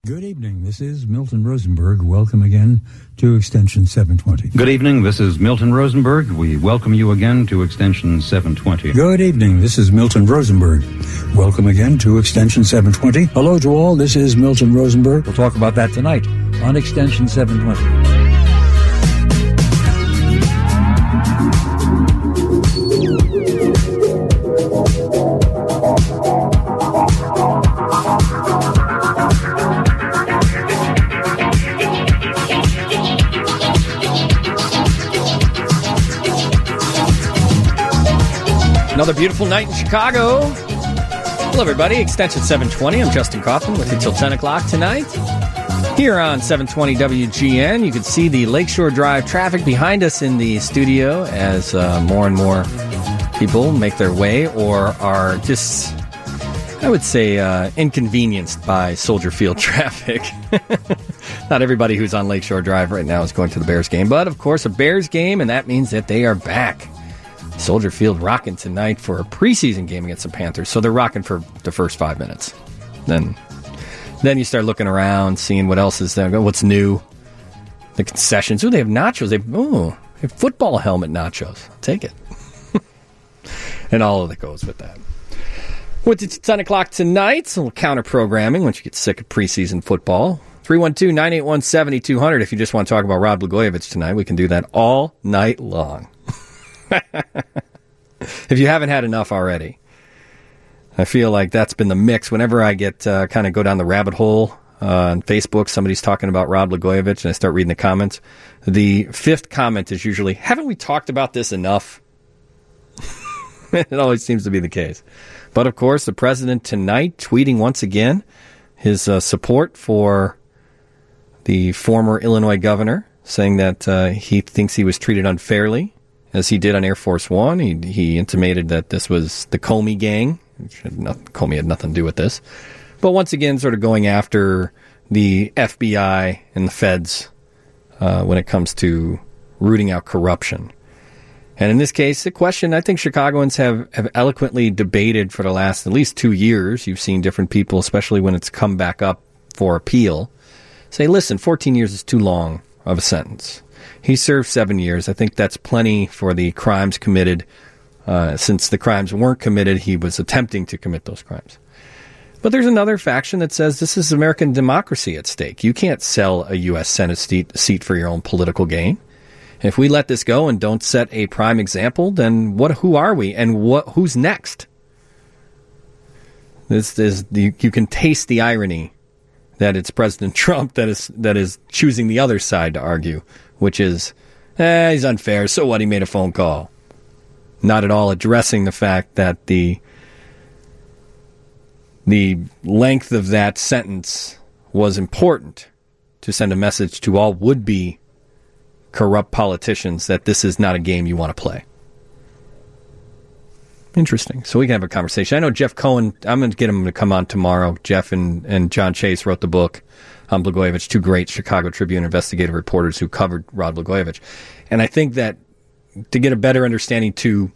Good evening. This is Milton Rosenberg. Welcome again to Extension 720. Good evening. This is Milton Rosenberg. We welcome you again to Extension 720. Good evening. This is Milton Rosenberg. Welcome again to Extension 720. Hello to all. This is Milton Rosenberg. We'll talk about that tonight on Extension 720. Another beautiful night in Chicago. Hello, everybody. Extension 720. I'm Justin Kaufman with you till 10 o'clock tonight. Here on 720 WGN, you can see the Lakeshore Drive traffic behind us in the studio as more and more people make their way or are just, I would say, inconvenienced by Soldier Field traffic. Not everybody who's on Lakeshore Drive right now is going to the Bears game, but, of course, a Bears game, and that means that they are back. Soldier Field rocking tonight for a preseason game against the Panthers. So they're rocking for the first 5 minutes. Then you start looking around, seeing what else is there, what's new. The concessions. Ooh, they have nachos. They have football helmet nachos. I'll take it. And all of that goes with that. With it 10 o'clock tonight, a little counter-programming once you get sick of preseason football. 312-981-7200 if you just want to talk about Rod Blagojevich tonight. We can do that all night long. If you haven't had enough already. I feel like that's been the mix. Whenever I get kind of go down the rabbit hole on Facebook, somebody's talking about Rod Blagojevich, and I start reading the comments. The fifth comment is usually, haven't we talked about this enough? It always seems to be the case. But, of course, the president tonight tweeting once again his support for the former Illinois governor, saying that he thinks he was treated unfairly, as he did on Air Force One. He intimated that this was the Comey gang. Comey had nothing to do with this. But once again, sort of going after the FBI and the feds when it comes to rooting out corruption. And in this case, the question I think Chicagoans have eloquently debated for the last at least 2 years. You've seen different people, especially when it's come back up for appeal, say, listen, 14 years is too long of a sentence. He served 7 years. I think that's plenty for the crimes committed. Since the crimes weren't committed, he was attempting to commit those crimes. But there's another faction that says this is American democracy at stake. You can't sell a U.S. Senate seat for your own political gain. If we let this go and don't set a prime example, then who are we and who's next? You can taste the irony that it's President Trump that is choosing the other side to argue, which is, he's unfair, so what, he made a phone call. Not at all addressing the fact that the length of that sentence was important to send a message to all would-be corrupt politicians that this is not a game you want to play. Interesting. So we can have a conversation. I know Jeff Cohen, I'm going to get him to come on tomorrow. Jeff and John Chase wrote the book on Blagojevich, two great Chicago Tribune investigative reporters who covered Rod Blagojevich. And I think that to get a better understanding to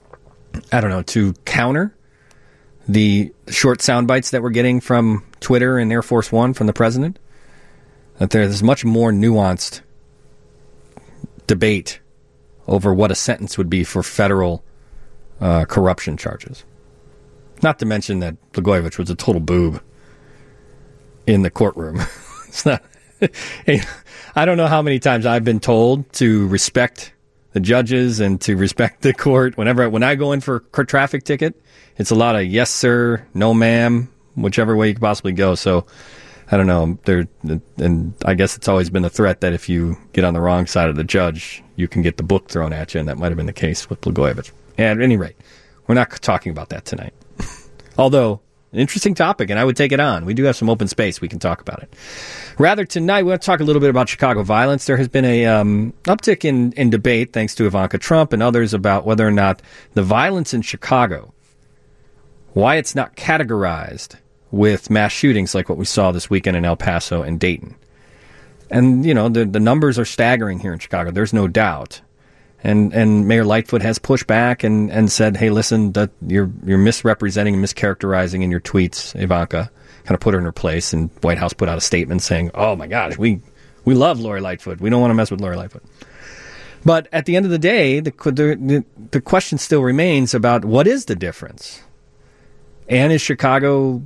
counter the short sound bites that we're getting from Twitter and Air Force One from the president, that there's much more nuanced debate over what a sentence would be for federal corruption charges. Not to mention that Blagojevich was a total boob in the courtroom. It's not. I don't know how many times I've been told to respect the judges and to respect the court. When I go in for a traffic ticket, it's a lot of yes, sir, no, ma'am, whichever way you could possibly go. So I don't know. And I guess it's always been a threat that if you get on the wrong side of the judge, you can get the book thrown at you, and that might have been the case with Blagojevich. At any rate, we're not talking about that tonight. Although, an interesting topic, and I would take it on. We do have some open space. We can talk about it. Rather, tonight, we want to talk a little bit about Chicago violence. There has been a uptick in debate, thanks to Ivanka Trump and others, about whether or not the violence in Chicago, why it's not categorized with mass shootings like what we saw this weekend in El Paso and Dayton. And, you know, the numbers are staggering here in Chicago. There's no doubt. And Mayor Lightfoot has pushed back and said, hey, listen, that you're misrepresenting and mischaracterizing in your tweets, Ivanka. kind of put her in her place, and White House put out a statement saying, oh my gosh, we love Lori Lightfoot. We don't want to mess with Lori Lightfoot. But at the end of the day, the question still remains about what is the difference? And is Chicago,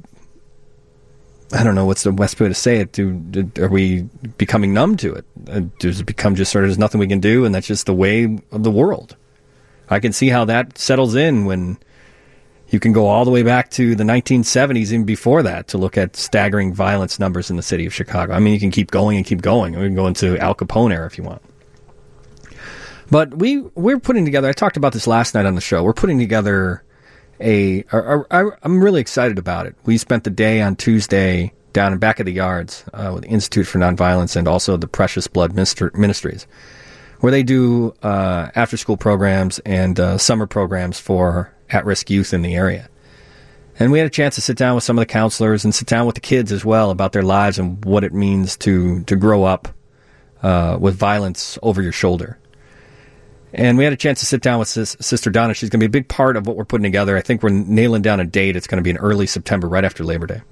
I don't know what's the best way to say it, are we becoming numb to it? Does it become just sort of there's nothing we can do and that's just the way of the world? I can see how that settles in when you can go all the way back to the 1970s, even before that, to look at staggering violence numbers in the city of Chicago. I mean, you can keep going and keep going. We can go into Al Capone era if you want. But we're putting together, I talked about this last night on the show, we're putting together I'm really excited about it. We spent the day on Tuesday down in Back of the Yards with the Institute for Nonviolence and also the Precious Blood Ministries, where they do after-school programs and summer programs for at-risk youth in the area. And we had a chance to sit down with some of the counselors and sit down with the kids as well about their lives and what it means to grow up with violence over your shoulder. And we had a chance to sit down with Sister Donna. She's going to be a big part of what we're putting together. I think we're nailing down a date. It's going to be in early September, right after Labor Day.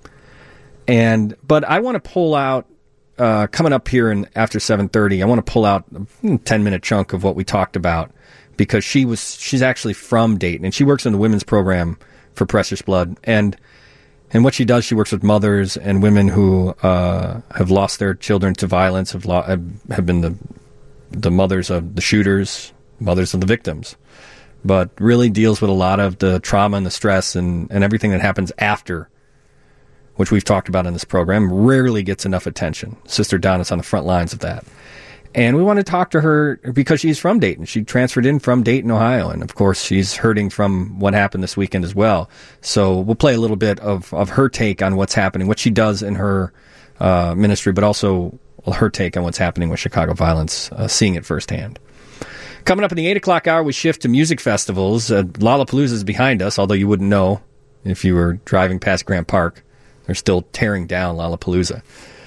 But I want to pull out, coming up here after 7:30, I want to pull out a 10-minute chunk of what we talked about, because she's actually from Dayton, and she works in the women's program for Precious Blood. And what she does, she works with mothers and women who have lost their children to violence, have been the mothers of the shooters, mothers of the victims, but really deals with a lot of the trauma and the stress and everything that happens after, which we've talked about in this program, rarely gets enough attention. Sister Donna's on the front lines of that. And we want to talk to her because she's from Dayton. She transferred in from Dayton, Ohio. And, of course, she's hurting from what happened this weekend as well. So we'll play a little bit of her take on what's happening, what she does in her ministry, but also her take on what's happening with Chicago violence, seeing it firsthand. Coming up in the 8 o'clock hour, we shift to music festivals. Lollapalooza is behind us, although you wouldn't know if you were driving past Grant Park. They're still tearing down Lollapalooza.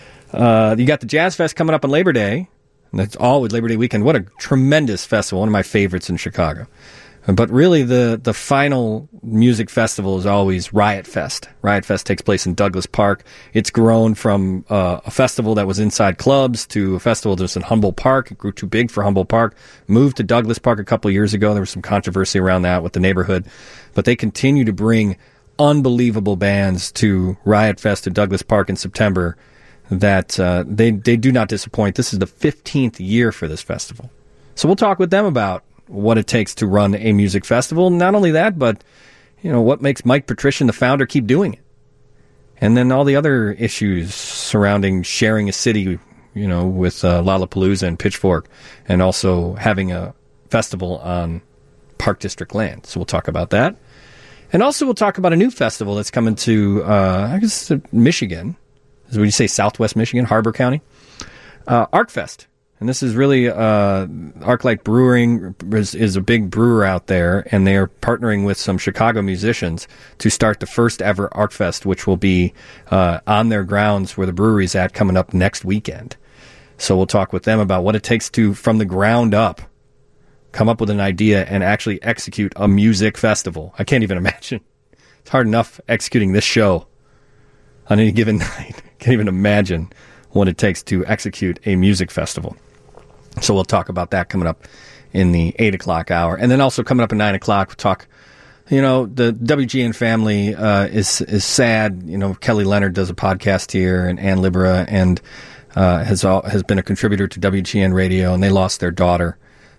You got the Jazz Fest coming up on Labor Day. And that's all with Labor Day weekend. What a tremendous festival, one of my favorites in Chicago. But really, the final music festival is always Riot Fest. Riot Fest takes place in Douglas Park. It's grown from a festival that was inside clubs to a festival that was in Humboldt Park. It grew too big for Humboldt Park. Moved to Douglas Park a couple of years ago. There was some controversy around that with the neighborhood. But they continue to bring unbelievable bands to Riot Fest at Douglas Park in September that they do not disappoint. This is the 15th year for this festival. So we'll talk with them about what it takes to run a music festival. Not only that, but what makes Mike Patrician, the founder, keep doing it. And then all the other issues surrounding sharing a city, with Lollapalooza and Pitchfork, and also having a festival on Park District land. So we'll talk about that. And also we'll talk about a new festival that's coming to, Michigan. Would you say Southwest Michigan, Harbor County? ArcFest. And this is really, ArcLight Brewing is a big brewer out there, and they are partnering with some Chicago musicians to start the first ever ArcFest, which will be on their grounds where the brewery's at coming up next weekend. So we'll talk with them about what it takes to, from the ground up, come up with an idea and actually execute a music festival. I can't even imagine. It's hard enough executing this show on any given night. Can't even imagine what it takes to execute a music festival. So we'll talk about that coming up in the 8 o'clock hour. And then also coming up at 9 o'clock, we'll talk, the WGN family is sad. Kelly Leonard does a podcast here, and Ann Libera, and has been a contributor to WGN Radio, and they lost their daughter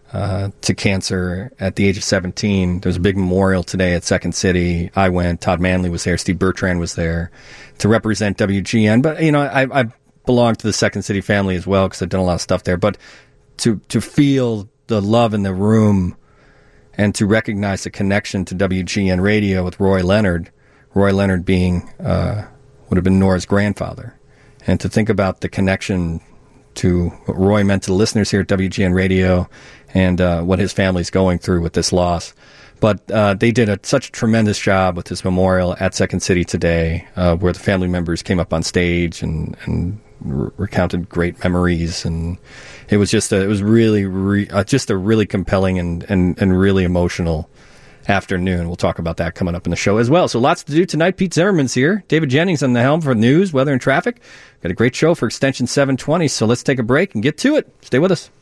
to cancer at the age of 17. There's a big memorial today at Second City. I went. Todd Manley was there. Steve Bertrand was there to represent WGN. But, I belong to the Second City family as well because I've done a lot of stuff there. But to feel the love in the room and to recognize the connection to WGN Radio with Roy Leonard being would have been Nora's grandfather, and to think about the connection to what Roy meant to the listeners here at WGN Radio and what his family's going through with this loss. But they did such a tremendous job with this memorial at Second City today, where the family members came up on stage and recounted great memories, and it was just really just a really compelling and really emotional afternoon. We'll talk about that coming up in the show as well. So lots to do tonight. Pete Zimmerman's here. David Jennings on the helm for news, weather, and traffic. Got a great show for Extension 720, so let's take a break and get to it. Stay with us.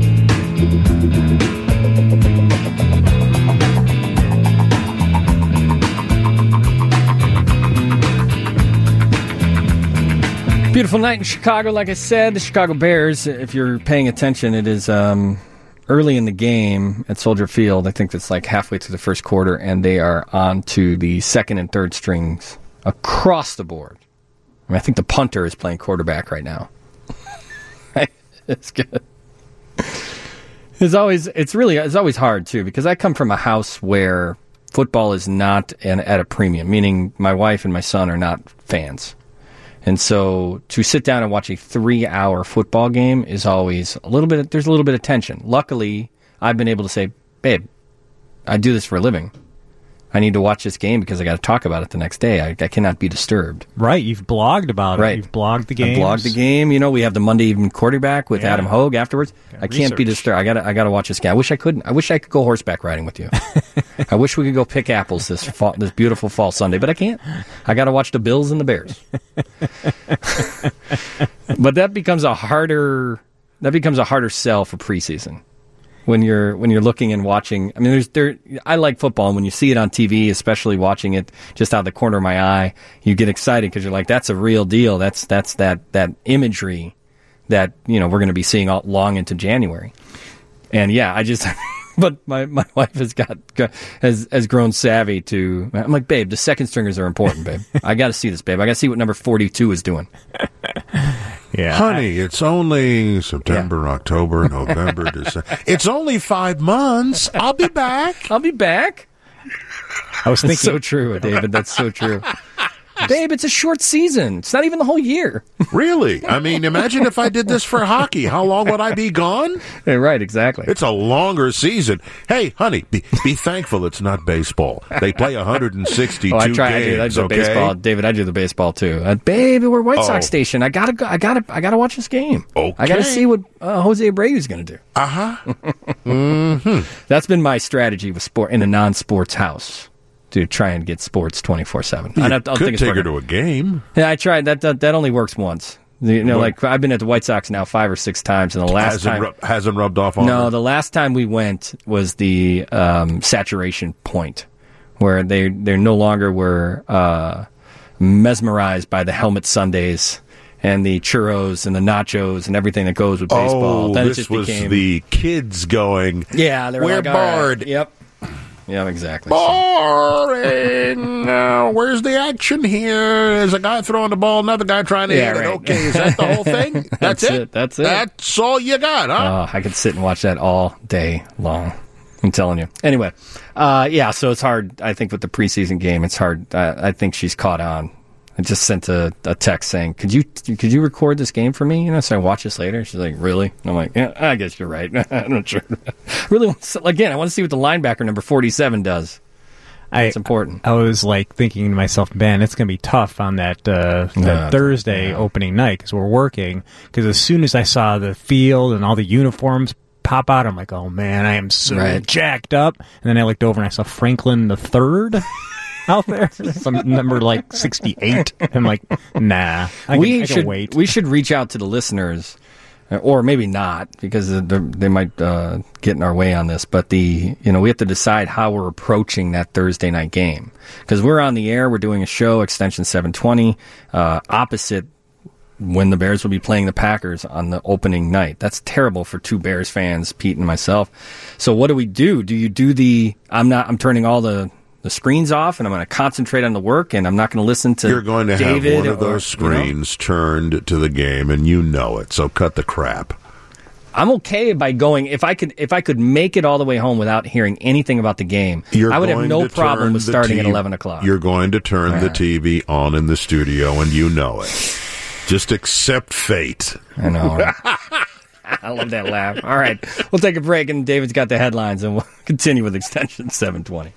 Beautiful night in Chicago, like I said. The Chicago Bears, if you're paying attention, it is early in the game at Soldier Field. I think it's like halfway through the first quarter, and they are on to the second and third strings across the board. I mean, I think the punter is playing quarterback right now. It's good. It's always hard, too, because I come from a house where football is not at a premium, meaning my wife and my son are not fans. And so to sit down and watch a 3-hour football game is always there's a little bit of tension. Luckily, I've been able to say, babe, I do this for a living. I need to watch this game because I got to talk about it the next day. I cannot be disturbed. Right. You've blogged about it. You've blogged the game. I blogged the game. You know, we have the Monday Evening Quarterback with Adam Hogue afterwards. I can't be disturbed. I got to watch this game. I wish I couldn't. I wish I could go horseback riding with you. I wish we could go pick apples this beautiful fall Sunday, but I can't. I got to watch the Bills and the Bears. But that becomes a harder sell for preseason. When you're looking and watching, I mean, I like football, and when you see it on TV, especially watching it just out of the corner of my eye, you get excited because you're like, that's a real deal. That's that imagery that, you know, we're going to be seeing all long into January. And but my wife has grown savvy to. I'm like, babe, the second stringers are important, babe. I got to see this, babe. I got to see what number 42 is doing. Yeah, honey, it's only September, October, November, December. It's only 5 months. I'll be back. I was thinking. That's so true, David. That's so true. Babe, it's a short season. It's not even the whole year. Really? I mean, imagine if I did this for hockey. How long would I be gone? Yeah, right, exactly. It's a longer season. Hey, honey, be thankful it's not baseball. They play 162 games. I do baseball. David, I do the baseball too. Babe, we're White Sox station. I gotta watch this game. Okay. I gotta see what Jose Abreu's gonna do. Mm-hmm. That's been my strategy with sport in a non-sports house. To try and get sports 24/7. You could take her to a game. Yeah, I tried. That only works once. You know, like I've been at the White Sox now 5 or 6 times, and the last time hasn't rubbed off on her. No, the last time we went was the saturation point, where they no longer were mesmerized by the helmet sundaes and the churros and the nachos and everything that goes with baseball. Oh, then this was the kids going. Yeah, they were we're like, bored. Right. Yep. Yeah, exactly. Boring. Where's the action here? There's a guy throwing the ball, another guy trying to hit it. Okay, is that the whole thing? That's it? That's it. That's all you got, huh? I could sit and watch that all day long. I'm telling you. Anyway, so it's hard. I think with the preseason game, it's hard. I think she's caught on. I just sent a text saying, could you record this game for me? You know, so I watch this later. She's like, really? And I'm like, yeah, I guess you're right. I'm not sure. Really, I want to see what the linebacker number 47 does. It's important. I was like thinking to myself, man, it's going to be tough on that Thursday opening night because we're working. Because as soon as I saw the field and all the uniforms pop out, I'm like, oh man, I am so jacked up. And then I looked over and I saw Franklin the Third out there, some number like 68. I'm like, nah. I can wait. We should reach out to the listeners, or maybe not, because they might get in our way on this. But we have to decide how we're approaching that Thursday night game, because we're on the air. We're doing a show, Extension 720, opposite when the Bears will be playing the Packers on the opening night. That's terrible for 2 Bears fans, Pete and myself. So what do we do? Do you do I'm turning all the screens off, and I'm going to concentrate on the work, and I'm not going to listen to You're going to David have one of those screens turned to the game, and you know it, so cut the crap. I'm okay by going, if I could make it all the way home without hearing anything about the game, I would have no problem with starting at 11 o'clock. You're going to turn the TV on in the studio, and you know it. Just accept fate. I know. Right? I love that laugh. All right, we'll take a break, and David's got the headlines, and we'll continue with Extension 720.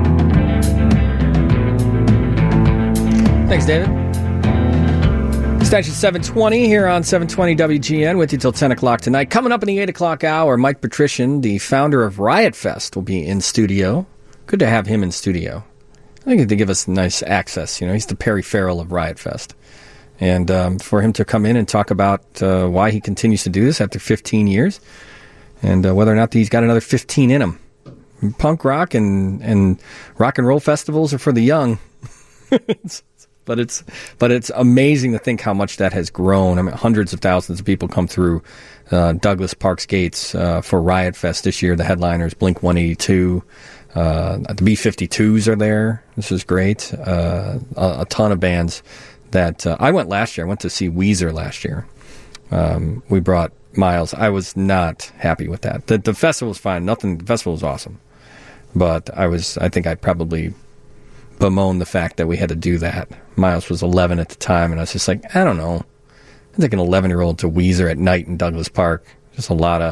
Thanks, David. Extension 720 here on 720 WGN with you till 10 o'clock tonight. Coming up in the 8 o'clock hour, Mike Patrician, the founder of Riot Fest, will be in studio. Good to have him in studio. I think to give us nice access. You know, he's the Perry Farrell of Riot Fest. And for him to come in and talk about why he continues to do this after 15 years and whether or not he's got another 15 in him. Punk rock and rock and roll festivals are for the young. But it's amazing to think how much that has grown. I mean, hundreds of thousands of people come through Douglas Park's gates for Riot Fest this year. The headliners, Blink-182, the B-52s are there. This is great. A ton of bands that I went last year. I went to see Weezer last year. We brought Miles. I was not happy with that. The festival was fine. The festival was awesome, but I think I probably bemoan the fact that we had to do that. Miles was 11 at the time, and I was just like, I don't know. I think an 11-year-old to Weezer at night in Douglas Park. Just a lot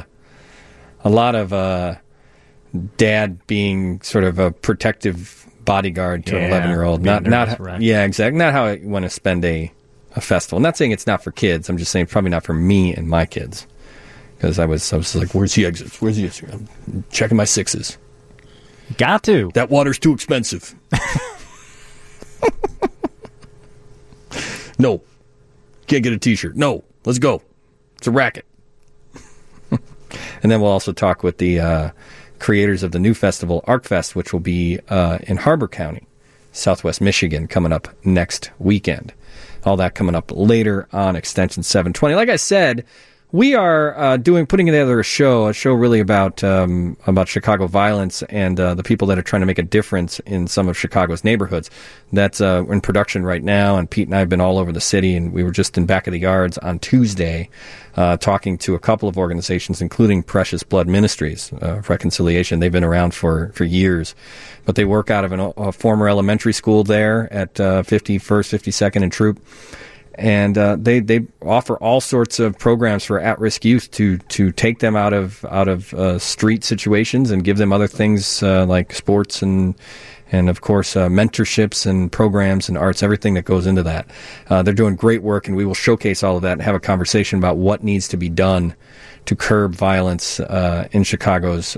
of dad being sort of a protective bodyguard to an 11-year-old. Yeah, exactly. Not how I want to spend a festival. I'm not saying it's not for kids. I'm just saying it's probably not for me and my kids. Because I was like, where's the exits? Where's the exit? I'm checking my sixes. Got to. That water's too expensive. No. Can't get a t-shirt. No. Let's go. It's a racket. And then we'll also talk with the creators of the new festival, ArcFest, which will be in Harbor County, Southwest Michigan, coming up next weekend. All that coming up later on Extension 720. Like I said, we are putting together a show really about Chicago violence and the people that are trying to make a difference in some of Chicago's neighborhoods. That's in production right now, and Pete and I have been all over the city, and we were just in Back of the Yards on Tuesday talking to a couple of organizations, including Precious Blood Ministries of Reconciliation. They've been around for years, but they work out of a former elementary school there at 51st, 52nd and Troop. And they offer all sorts of programs for at-risk youth to take them out of street situations and give them other things like sports and of course mentorships and programs and arts, everything that goes into that. They're doing great work, and we will showcase all of that and have a conversation about what needs to be done to curb violence in Chicago's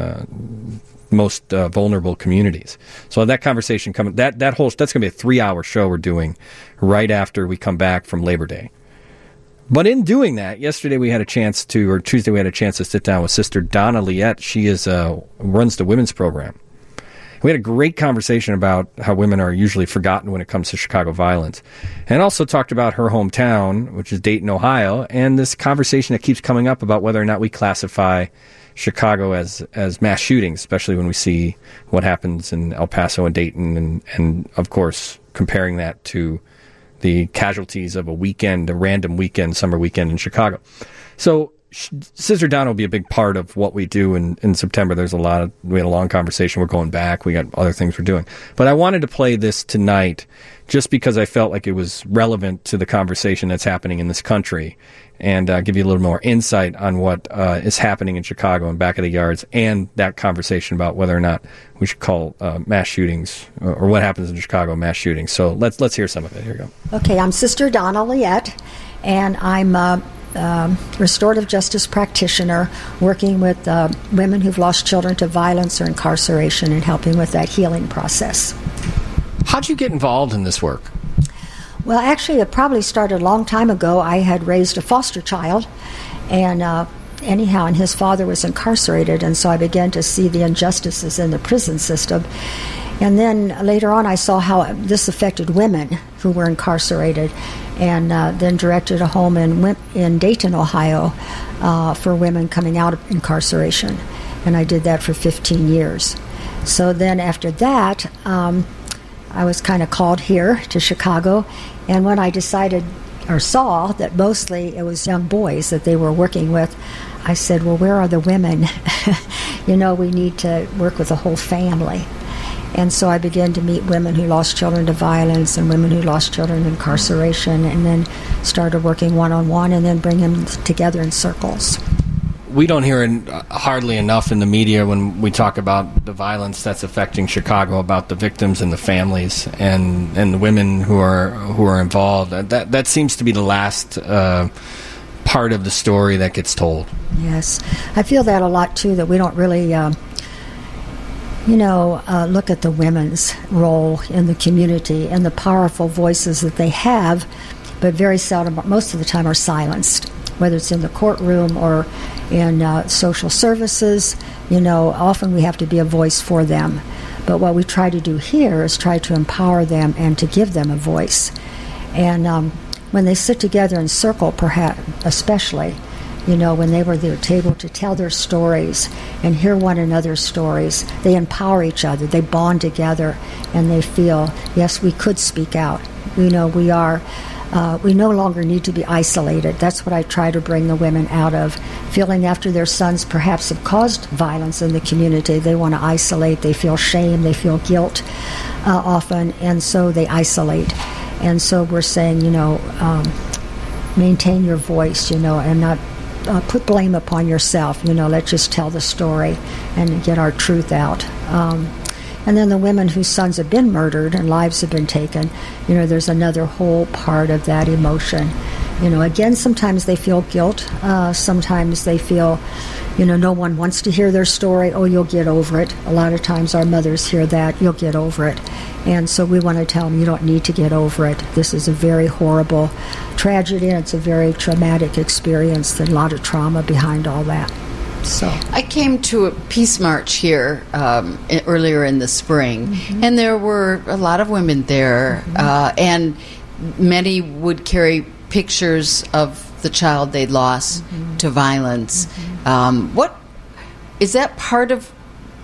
most vulnerable communities. So that conversation coming, that's going to be a 3-hour show we're doing right after we come back from Labor Day. But in doing that, Tuesday we had a chance to sit down with Sister Donna Liette. She runs the women's program. We had a great conversation about how women are usually forgotten when it comes to Chicago violence, and also talked about her hometown, which is Dayton, Ohio, and this conversation that keeps coming up about whether or not we classify Chicago as mass shootings, especially when we see what happens in El Paso and Dayton, and of course comparing that to the casualties of a random weekend, summer weekend in Chicago. So Sister Donna will be a big part of what we do in September. We had a long conversation. We're going back. We got other things we're doing. But I wanted to play this tonight just because I felt like it was relevant to the conversation that's happening in this country, and give you a little more insight on what is happening in Chicago and Back of the Yards, and that conversation about whether or not we should call mass shootings or what happens in Chicago mass shootings. So let's hear some of it. Here we go. Okay, I'm Sister Donna Liette, and I'm a restorative justice practitioner working with women who've lost children to violence or incarceration and helping with that healing process. How'd you get involved in this work? Well, actually, it probably started a long time ago. I had raised a foster child, and and his father was incarcerated, and so I began to see the injustices in the prison system. And then later on, I saw how this affected women who were incarcerated, and then directed a home in Dayton, Ohio, for women coming out of incarceration. And I did that for 15 years. So then after that, I was kind of called here to Chicago, and when I decided or saw that mostly it was young boys that they were working with, I said, well, where are the women? We need to work with the whole family. And so I began to meet women who lost children to violence and women who lost children to incarceration, and then started working one-on-one and then bring them together in circles. we don't hear it hardly enough in the media when we talk about the violence that's affecting Chicago, about the victims and the families and the women who are involved. That seems to be the last part of the story that gets told. Yes, I feel that a lot too. That we don't really, look at the women's role in the community and the powerful voices that they have, but very seldom, most of the time, are silenced. Whether it's in the courtroom or in social services, often we have to be a voice for them. But what we try to do here is try to empower them and to give them a voice. And when they sit together in circle, perhaps, especially, when they were at their table to tell their stories and hear one another's stories, they empower each other, they bond together, and they feel, yes, we could speak out. We no longer need to be isolated. That's what I try to bring the women out of, feeling after their sons perhaps have caused violence in the community. They want to isolate. They feel shame. They feel guilt often, and so they isolate. And so we're saying, maintain your voice, and not put blame upon yourself. Let's just tell the story and get our truth out. And then the women whose sons have been murdered and lives have been taken, there's another whole part of that emotion. Again, sometimes they feel guilt. Sometimes they feel, no one wants to hear their story. Oh, you'll get over it. A lot of times our mothers hear that. You'll get over it. And so we want to tell them, you don't need to get over it. This is a very horrible tragedy, and it's a very traumatic experience. There's a lot of trauma behind all that. So I came to a peace march here earlier in the spring, and there were a lot of women there, and many would carry pictures of the child they'd lost to violence. What is that part of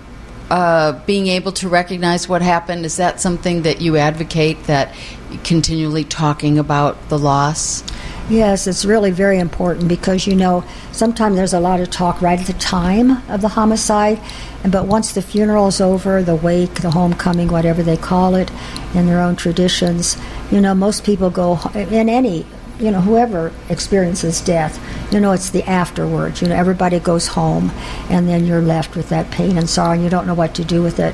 being able to recognize what happened? Is that something that you advocate, that continually talking about the loss? Yes, it's really very important because, sometimes there's a lot of talk right at the time of the homicide, but once the funeral is over, the wake, the homecoming, whatever they call it, in their own traditions, most people go, in any, whoever experiences death, it's the afterwards. Everybody goes home, and then you're left with that pain and sorrow, and you don't know what to do with it.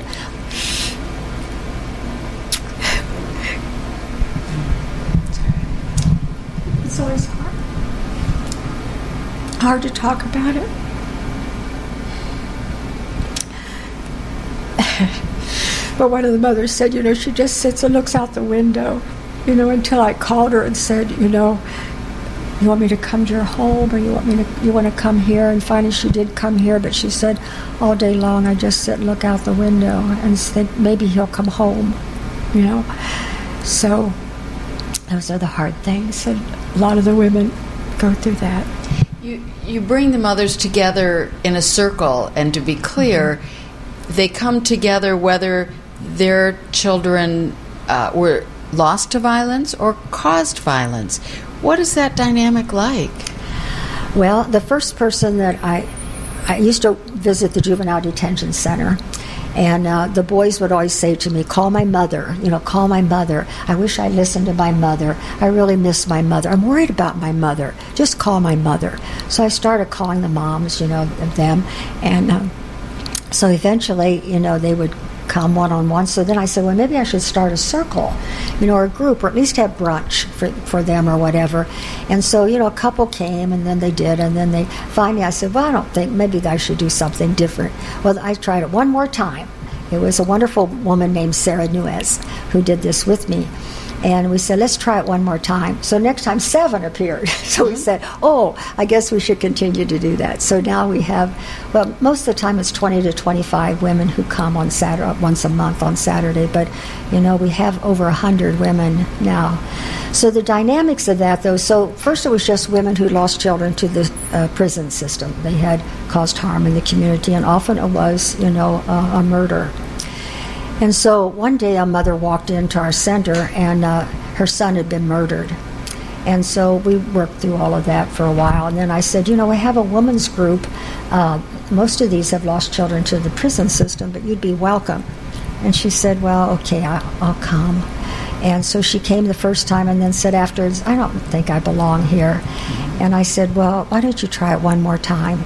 It's always hard to talk about it. But one of the mothers said, she just sits and looks out the window, until I called her and said, you want me to come to your home, or you want to come here? And finally she did come here, but she said, all day long I just sit and look out the window and think maybe he'll come home, So those are the hard things, and a lot of the women go through that. You bring the mothers together in a circle, and to be clear, they come together whether their children were lost to violence or caused violence. What is that dynamic like? Well, the first person that I used to visit the juvenile detention center, and the boys would always say to me, call my mother, call my mother. I wish I listened to my mother. I really miss my mother. I'm worried about my mother. Just call my mother. So I started calling the moms, of them. And so eventually, they would come one-on-one. So then I said, well, maybe I should start a circle, or a group, or at least have brunch for them or whatever. And so, a couple came, and then they did, and then they finally, I said, well, I don't think, maybe I should do something different. Well, I tried it one more time. It was a wonderful woman named Sarah Nuez who did this with me. And we said, let's try it one more time. So next time, 7 appeared. So we said, I guess we should continue to do that. So now we have, most of the time it's 20 to 25 women who come on Saturday, once a month on Saturday. But, we have over 100 women now. So the dynamics of that, though, so first it was just women who lost children to the prison system. They had caused harm in the community, and often it was, a murder. And so one day a mother walked into our center, and her son had been murdered. And so we worked through all of that for a while. And then I said, we have a women's group. Most of these have lost children to the prison system, but you'd be welcome. And she said, well, okay, I'll come. And so she came the first time and then said afterwards, I don't think I belong here. And I said, well, why don't you try it one more time?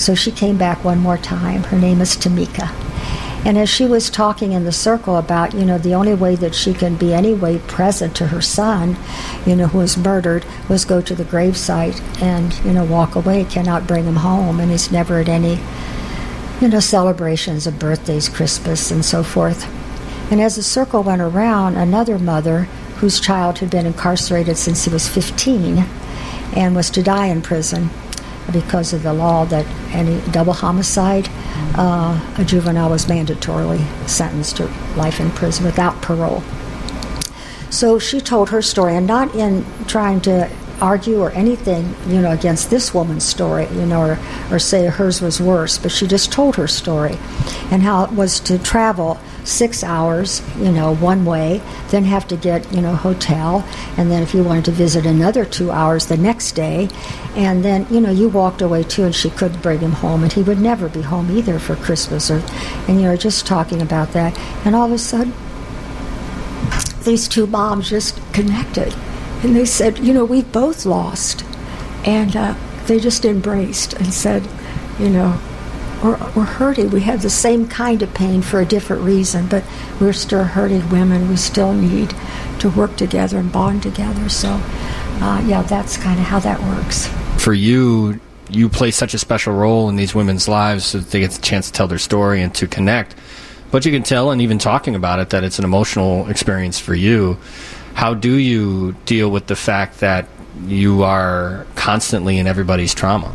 So she came back one more time. Her name is Tamika. And as she was talking in the circle about, the only way that she can be any way present to her son, who was murdered, was go to the gravesite and, walk away, cannot bring him home. And he's never at any, celebrations of birthdays, Christmas, and so forth. And as the circle went around, another mother whose child had been incarcerated since he was 15 and was to die in prison because of the law that any double homicide, a juvenile was mandatorily sentenced to life in prison without parole. So she told her story, and not in trying to argue or anything, against this woman's story, or say hers was worse, but she just told her story and how it was to travel 6 hours, one way, then have to get, hotel, and then if you wanted to visit another 2 hours the next day, and then, you walked away too, and she couldn't bring him home, and he would never be home either for Christmas, and just talking about that, and all of a sudden, these two moms just connected, and they said, we've both lost, and they just embraced and said, we're hurting. We have the same kind of pain for a different reason, but we're still hurting women. We still need to work together and bond together. So, that's kind of how that works. For you play such a special role in these women's lives so that they get the chance to tell their story and to connect. But you can tell, and even talking about it, that it's an emotional experience for you. How do you deal with the fact that you are constantly in everybody's trauma?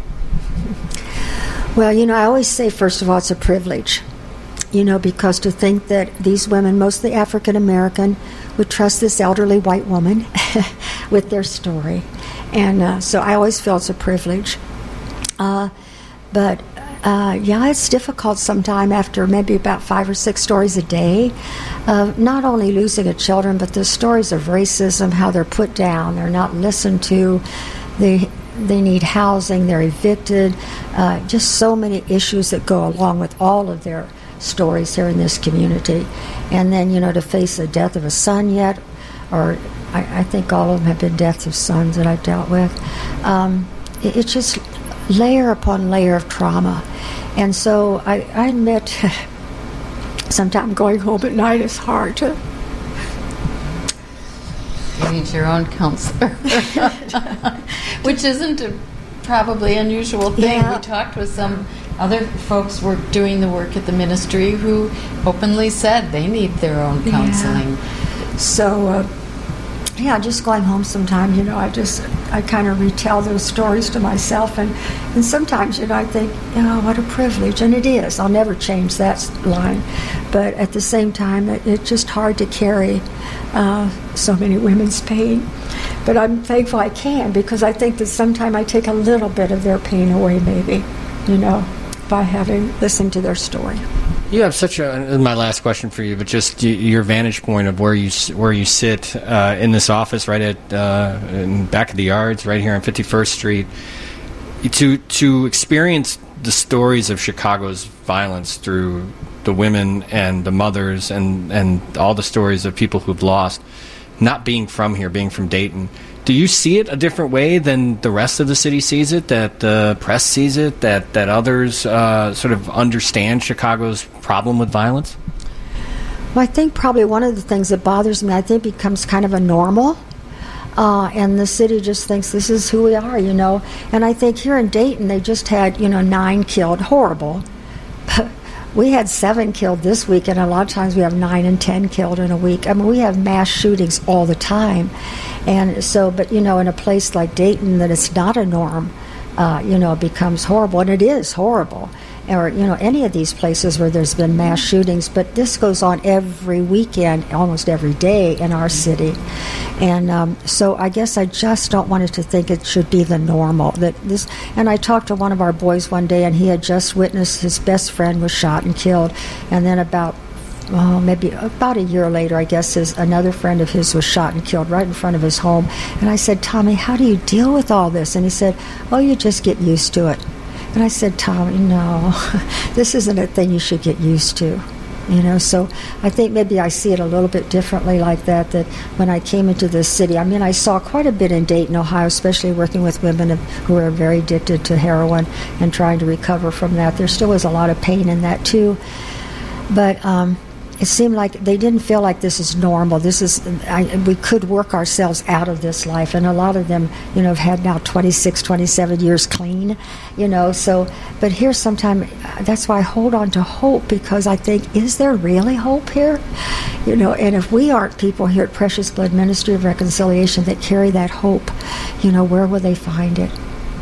Well, I always say, first of all, it's a privilege, because to think that these women, mostly African American, would trust this elderly white woman with their story. And so I always feel it's a privilege. But it's difficult sometime after maybe about 5 or 6 stories a day of not only losing a children, but the stories of racism, how they're put down, they're not listened to, they need housing, they're evicted, just so many issues that go along with all of their stories here in this community. And then, to face the death of a son yet, or I think all of them have been deaths of sons that I've dealt with. It's just layer upon layer of trauma. And so I admit, sometimes going home at night is hard to... You need your own counselor, which isn't a probably unusual thing. Yeah. We talked with some other folks who were doing the work at the ministry who openly said they need their own counseling. Yeah. So, just going home sometime, I kind of retell those stories to myself, and sometimes, I think, what a privilege, and it is. I'll never change that line, but at the same time, it's just hard to carry so many women's pain. But I'm thankful I can, because I think that sometimes I take a little bit of their pain away, maybe, by having listened to their story. You have such my last question for you, but just your vantage point of where you sit in this office, right at in back of the yards, right here on 51st Street, to experience the stories of Chicago's violence through the women and the mothers and all the stories of people who've lost, not being from here, being from Dayton. Do you see it a different way than the rest of the city sees it, that the press sees it, that others sort of understand Chicago's problem with violence? Well, I think probably one of the things that bothers me, I think becomes kind of a normal, and the city just thinks this is who we are, And I think here in Dayton, they just had, 9 killed, horrible. We had 7 killed this week, and a lot of times we have 9 and 10 killed in a week. I mean, we have mass shootings all the time. And so, but, in a place like Dayton that it's not a norm, it becomes horrible, and it is horrible. Or, any of these places where there's been mass shootings, but this goes on every weekend, almost every day in our city. And so I guess I just don't want it to think it should be the normal. And I talked to one of our boys one day, and he had just witnessed his best friend was shot and killed. And then maybe about a year later, I guess, another friend of his was shot and killed right in front of his home. And I said, Tommy, how do you deal with all this? And he said, you just get used to it. And I said, Tommy, no, this isn't a thing you should get used to. So I think maybe I see it a little bit differently like that when I came into this city. I mean, I saw quite a bit in Dayton, Ohio, especially working with women who are very addicted to heroin and trying to recover from that. There still was a lot of pain in that, too. But it seemed like they didn't feel like this is normal. We could work ourselves out of this life, and a lot of them, have had now 26, 27 years clean, So, but here's sometime, that's why I hold on to hope, because I think, is there really hope here? And if we aren't people here at Precious Blood Ministry of Reconciliation that carry that hope, where will they find it?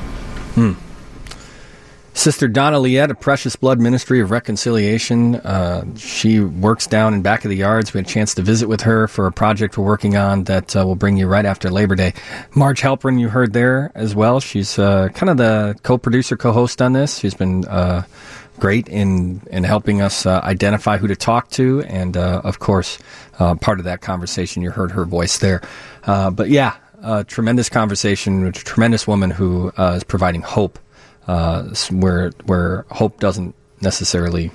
Sister Donna Liette of Precious Blood Ministry of Reconciliation. She works down in Back of the Yards. We had a chance to visit with her for a project we're working on that will bring you right after Labor Day. Marge Halperin, you heard there as well. She's kind of the co-producer, co-host on this. She's been great in helping us identify who to talk to. And, of course, part of that conversation, you heard her voice there. But, yeah, tremendous conversation with a tremendous woman who is providing hope. Where hope doesn't necessarily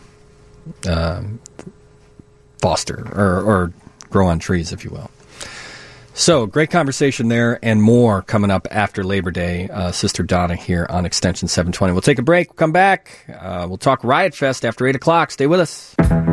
foster or grow on trees, if you will. So, great conversation there and more coming up after Labor Day. Sister Donna here on Extension 720. We'll take a break. We'll come back. We'll talk Riot Fest after 8 o'clock. Stay with us.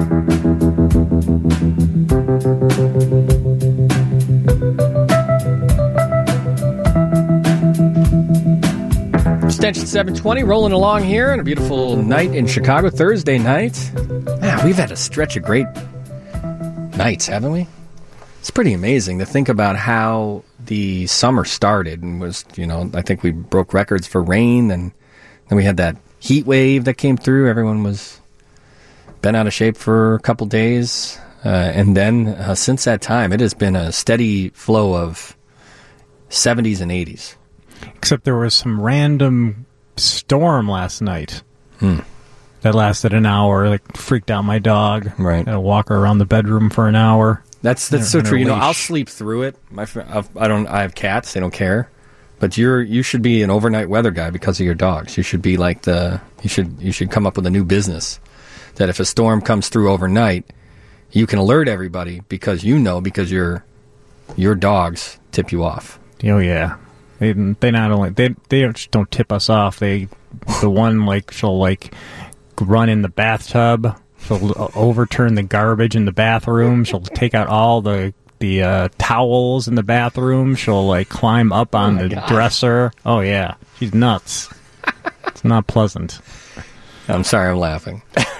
Extension 720 rolling along here on a beautiful night in Chicago, Thursday night. Man, we've had a stretch of great nights, haven't we? It's pretty amazing to think about how the summer started and was, I think we broke records for rain, and then we had that heat wave that came through. Everyone was been out of shape for a couple days. And then since that time, it has been a steady flow of 70s and 80s. Except there was some random storm last night that lasted an hour. Freaked out my dog. Right, I walk her around the bedroom for an hour. That's so true. I'll sleep through it. I have cats. They don't care. But you should be an overnight weather guy because of your dogs. You should be like you should come up with a new business that if a storm comes through overnight, you can alert everybody because your dogs tip you off. Oh yeah. They not only they don't tip us off. The one she'll run in the bathtub. She'll overturn the garbage in the bathroom. She'll take out all the towels in the bathroom. She'll climb up on the dresser. Oh yeah, she's nuts. It's not pleasant. I'm sorry, I'm laughing.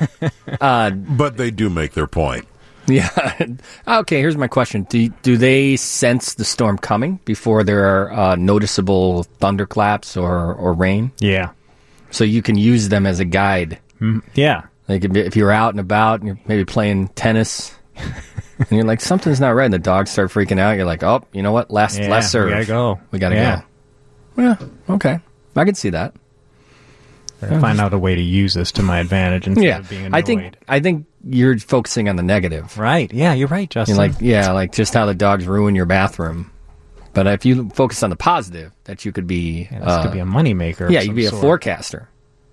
But they do make their point. Yeah. Okay, here's my question. Do they sense the storm coming before there are noticeable thunderclaps or rain? Yeah. So you can use them as a guide. Yeah. If you're out and about and you're maybe playing tennis and you're like, something's not right, and the dogs start freaking out, you're like, oh, you know what? Last serve. We gotta go. Yeah, okay. I can see that. Find out a way to use this to my advantage instead of being annoyed. I think you're focusing on the negative. Right. Yeah, you're right, Justin. Like just how the dogs ruin your bathroom. But if you focus on the positive, that you could be... this could be a moneymaker. Yeah, you could be a forecaster.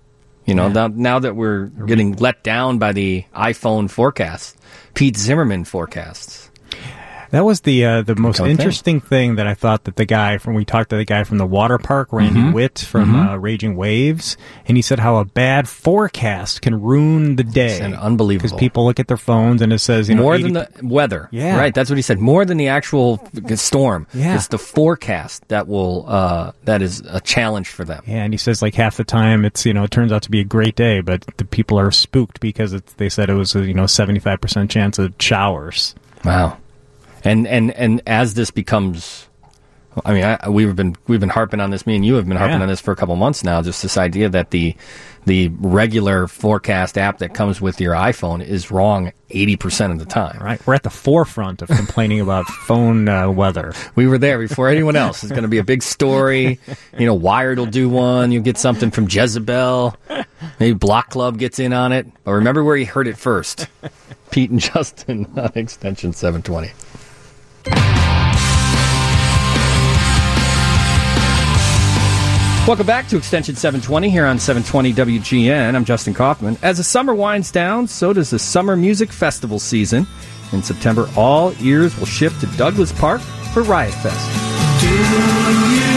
Now that we're getting let down by the iPhone forecast, Pete Zimmerman forecasts. That was the most interesting thing that I thought that we talked to the guy from the water park, Randy Witt from Raging Waves, and he said how a bad forecast can ruin the day. It's unbelievable. Because people look at their phones and it says, more than the weather. Yeah. Right, that's what he said. More than the actual storm. Yeah. It's the forecast that that is a challenge for them. Yeah, and he says half the time it turns out to be a great day, but the people are spooked because they said it was a 75% chance of showers. Wow. And as this becomes, we've been harping on this. Me and you have been harping on this for a couple months now. Just this idea that the regular forecast app that comes with your iPhone is wrong 80% of the time. Right, we're at the forefront of complaining about phone weather. We were there before anyone else. It's going to be a big story. Wired will do one. You'll get something from Jezebel. Maybe Block Club gets in on it. But remember where you heard it first. Pete and Justin on Extension 720. Welcome back to Extension 720 here on 720 WGN. I'm Justin Kaufman. As the summer winds down, so does the Summer Music Festival season. In September, all ears will shift to Douglas Park for Riot Fest. Do you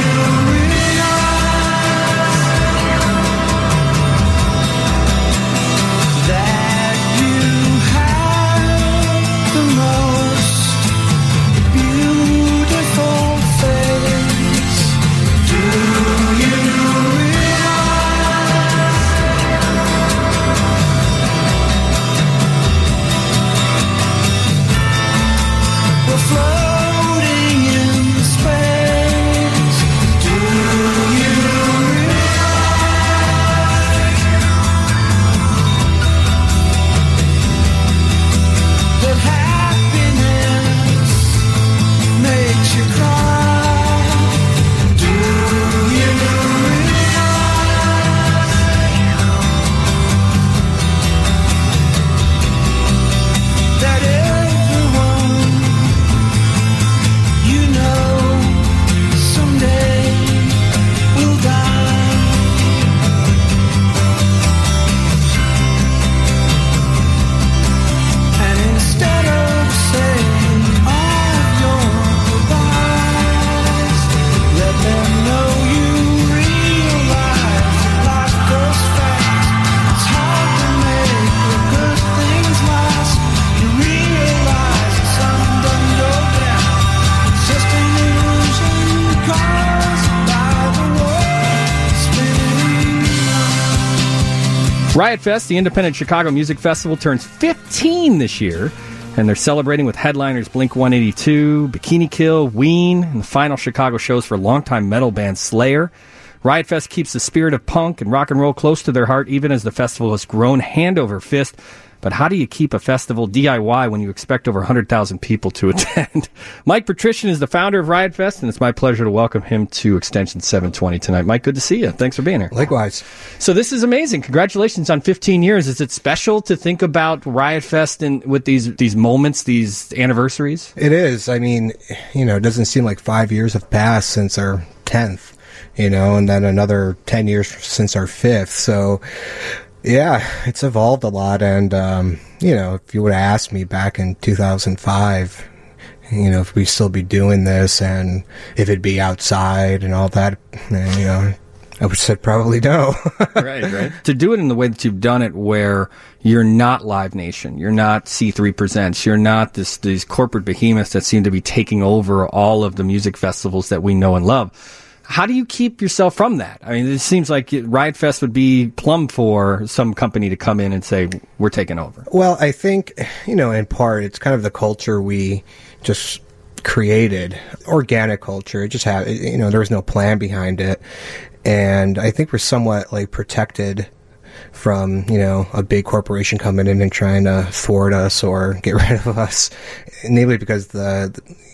Riot Fest, the independent Chicago music festival, turns 15 this year, and they're celebrating with headliners Blink-182, Bikini Kill, Ween, and the final Chicago shows for longtime metal band Slayer. Riot Fest keeps the spirit of punk and rock and roll close to their heart, even as the festival has grown hand over fist. But how do you keep a festival DIY when you expect over 100,000 people to attend? Mike Patrician is the founder of Riot Fest, and it's my pleasure to welcome him to Extension 720 tonight. Mike, good to see you. Thanks for being here. Likewise. So this is amazing. Congratulations on 15 years. Is it special to think about Riot Fest and with these moments, these anniversaries? It is. I mean, it doesn't seem like 5 years have passed since our 10th, and then another 10 years since our 5th. So, yeah, it's evolved a lot. And, if you would have asked me back in 2005, if we'd still be doing this and if it'd be outside and all that, I would have said probably no. Right. To do it in the way that you've done it, where you're not Live Nation, you're not C3 Presents, you're not these corporate behemoths that seem to be taking over all of the music festivals that we know and love. How do you keep yourself from that? I mean, it seems like Riot Fest would be plumb for some company to come in and say, we're taking over. Well, I think, in part, it's kind of the culture we just created. Organic culture. It just had, there was no plan behind it. And I think we're somewhat protected from, a big corporation coming in and trying to thwart us or get rid of us. Namely because a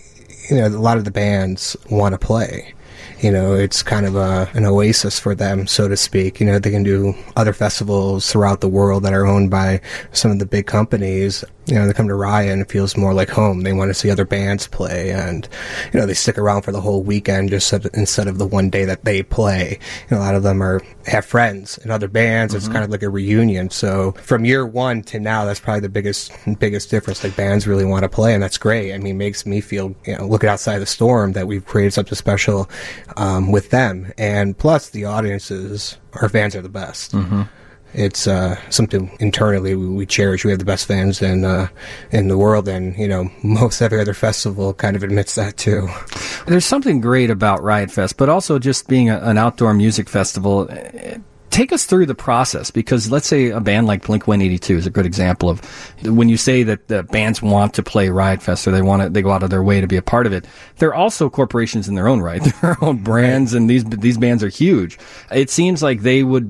lot of the bands want to play. It's kind of an oasis for them, so to speak. They can do other festivals throughout the world that are owned by some of the big companies. They come to Riot and it feels more like home. They want to see other bands play, and they stick around for the whole weekend instead of the one day that they play. A lot of them have friends in other bands. Mm-hmm. It's kind of like a reunion. So from year one to now, that's probably the biggest difference. Bands really want to play, and that's great. I mean, it makes me feel, looking outside the storm, that we've created something special with them. And plus, the audiences, our fans are the best. Mm-hmm. It's something internally we cherish. We have the best fans in the world, and most every other festival kind of admits that too. There's something great about Riot Fest, but also just being an outdoor music festival. Take us through the process, because let's say a band like Blink-182 is a good example of when you say that the bands want to play Riot Fest or they go out of their way to be a part of it. They're also corporations in their own right, their own brands, and these bands are huge. It seems like they would